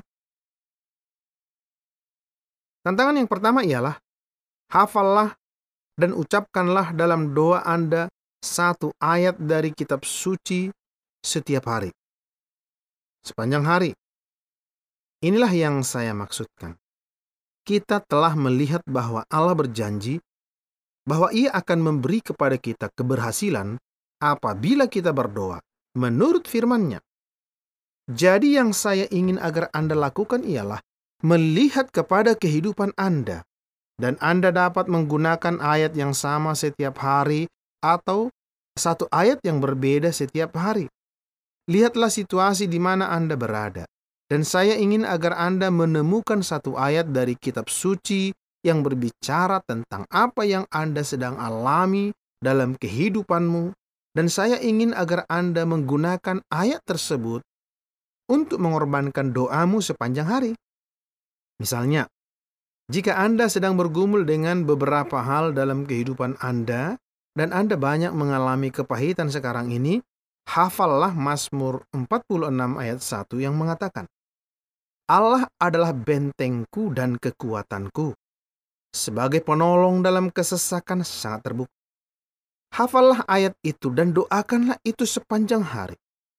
Tantangan yang pertama ialah, hafallah dan ucapkanlah dalam doa Anda satu ayat dari kitab suci setiap hari. Sepanjang hari. Inilah yang saya maksudkan. Kita telah melihat bahwa Allah berjanji bahwa Ia akan memberi kepada kita keberhasilan apabila kita berdoa menurut firman-Nya. Jadi yang saya ingin agar Anda lakukan ialah melihat kepada kehidupan Anda, dan Anda dapat menggunakan ayat yang sama setiap hari atau satu ayat yang berbeda setiap hari. Lihatlah situasi di mana Anda berada. Dan saya ingin agar Anda menemukan satu ayat dari kitab suci yang berbicara tentang apa yang Anda sedang alami dalam kehidupanmu. Dan saya ingin agar Anda menggunakan ayat tersebut untuk mengorbankan doamu sepanjang hari. Misalnya, jika Anda sedang bergumul dengan beberapa hal dalam kehidupan Anda, dan Anda banyak mengalami kepahitan sekarang ini, hafallah Mazmur empat puluh enam ayat satu yang mengatakan, Allah adalah bentengku dan kekuatanku, sebagai penolong dalam kesesakan sangat terbukti. Hafallah ayat itu dan doakanlah itu sepanjang hari.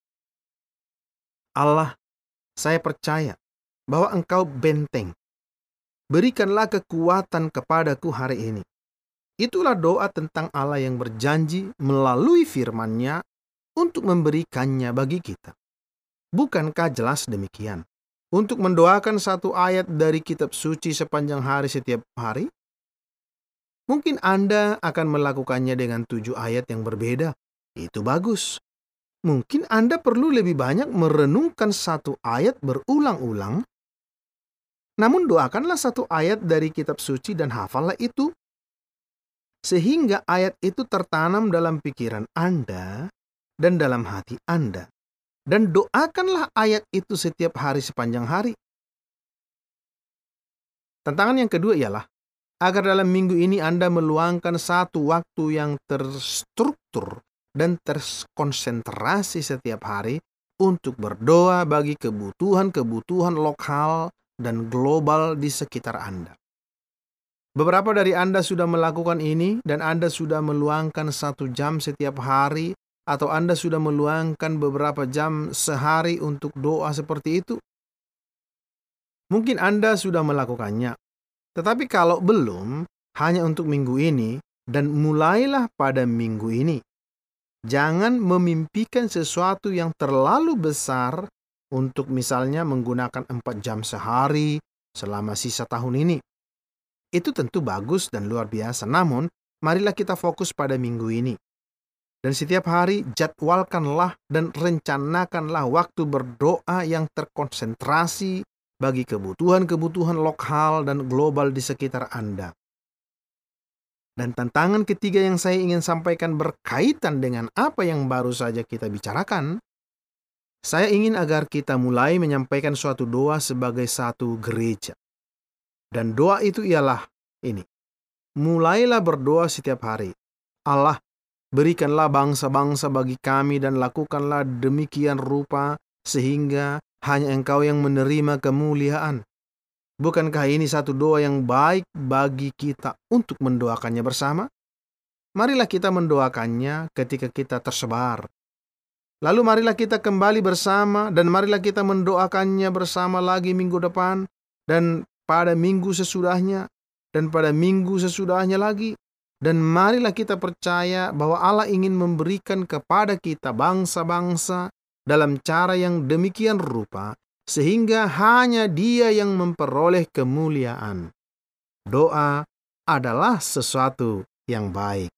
Allah, saya percaya bahwa Engkau benteng. Berikanlah kekuatan kepadaku hari ini. Itulah doa tentang Allah yang berjanji melalui firman-Nya untuk memberikannya bagi kita. Bukankah jelas demikian? Untuk mendoakan satu ayat dari kitab suci sepanjang hari setiap hari? Mungkin Anda akan melakukannya dengan tujuh ayat yang berbeda. Itu bagus. Mungkin Anda perlu lebih banyak merenungkan satu ayat berulang-ulang. Namun doakanlah satu ayat dari kitab suci dan hafallah itu, sehingga ayat itu tertanam dalam pikiran Anda dan dalam hati Anda. Dan doakanlah ayat itu setiap hari sepanjang hari. Tantangan yang kedua ialah, agar dalam minggu ini Anda meluangkan satu waktu yang terstruktur dan terkonsentrasi setiap hari untuk berdoa bagi kebutuhan-kebutuhan lokal dan global di sekitar Anda. Beberapa dari Anda sudah melakukan ini dan Anda sudah meluangkan satu jam setiap hari Atau Anda sudah meluangkan beberapa jam sehari untuk doa seperti itu? Mungkin Anda sudah melakukannya. Tetapi kalau belum, hanya untuk minggu ini, dan mulailah pada minggu ini. Jangan memimpikan sesuatu yang terlalu besar untuk misalnya menggunakan empat jam sehari selama sisa tahun ini. Itu tentu bagus dan luar biasa, namun marilah kita fokus pada minggu ini. Dan setiap hari jadwalkanlah dan rencanakanlah waktu berdoa yang terkonsentrasi bagi kebutuhan-kebutuhan lokal dan global di sekitar Anda. Dan tantangan ketiga yang saya ingin sampaikan berkaitan dengan apa yang baru saja kita bicarakan. Saya ingin agar kita mulai menyampaikan suatu doa sebagai satu gereja. Dan doa itu ialah ini. Mulailah berdoa setiap hari. Allah, berikanlah bangsa-bangsa bagi kami dan lakukanlah demikian rupa sehingga hanya Engkau yang menerima kemuliaan. Bukankah ini satu doa yang baik bagi kita untuk mendoakannya bersama? Marilah kita mendoakannya ketika kita tersebar. Lalu marilah kita kembali bersama dan marilah kita mendoakannya bersama lagi minggu depan dan pada minggu sesudahnya dan pada minggu sesudahnya lagi. Dan marilah kita percaya bahwa Allah ingin memberikan kepada kita bangsa-bangsa dalam cara yang demikian rupa, sehingga hanya Dia yang memperoleh kemuliaan. Doa adalah sesuatu yang baik.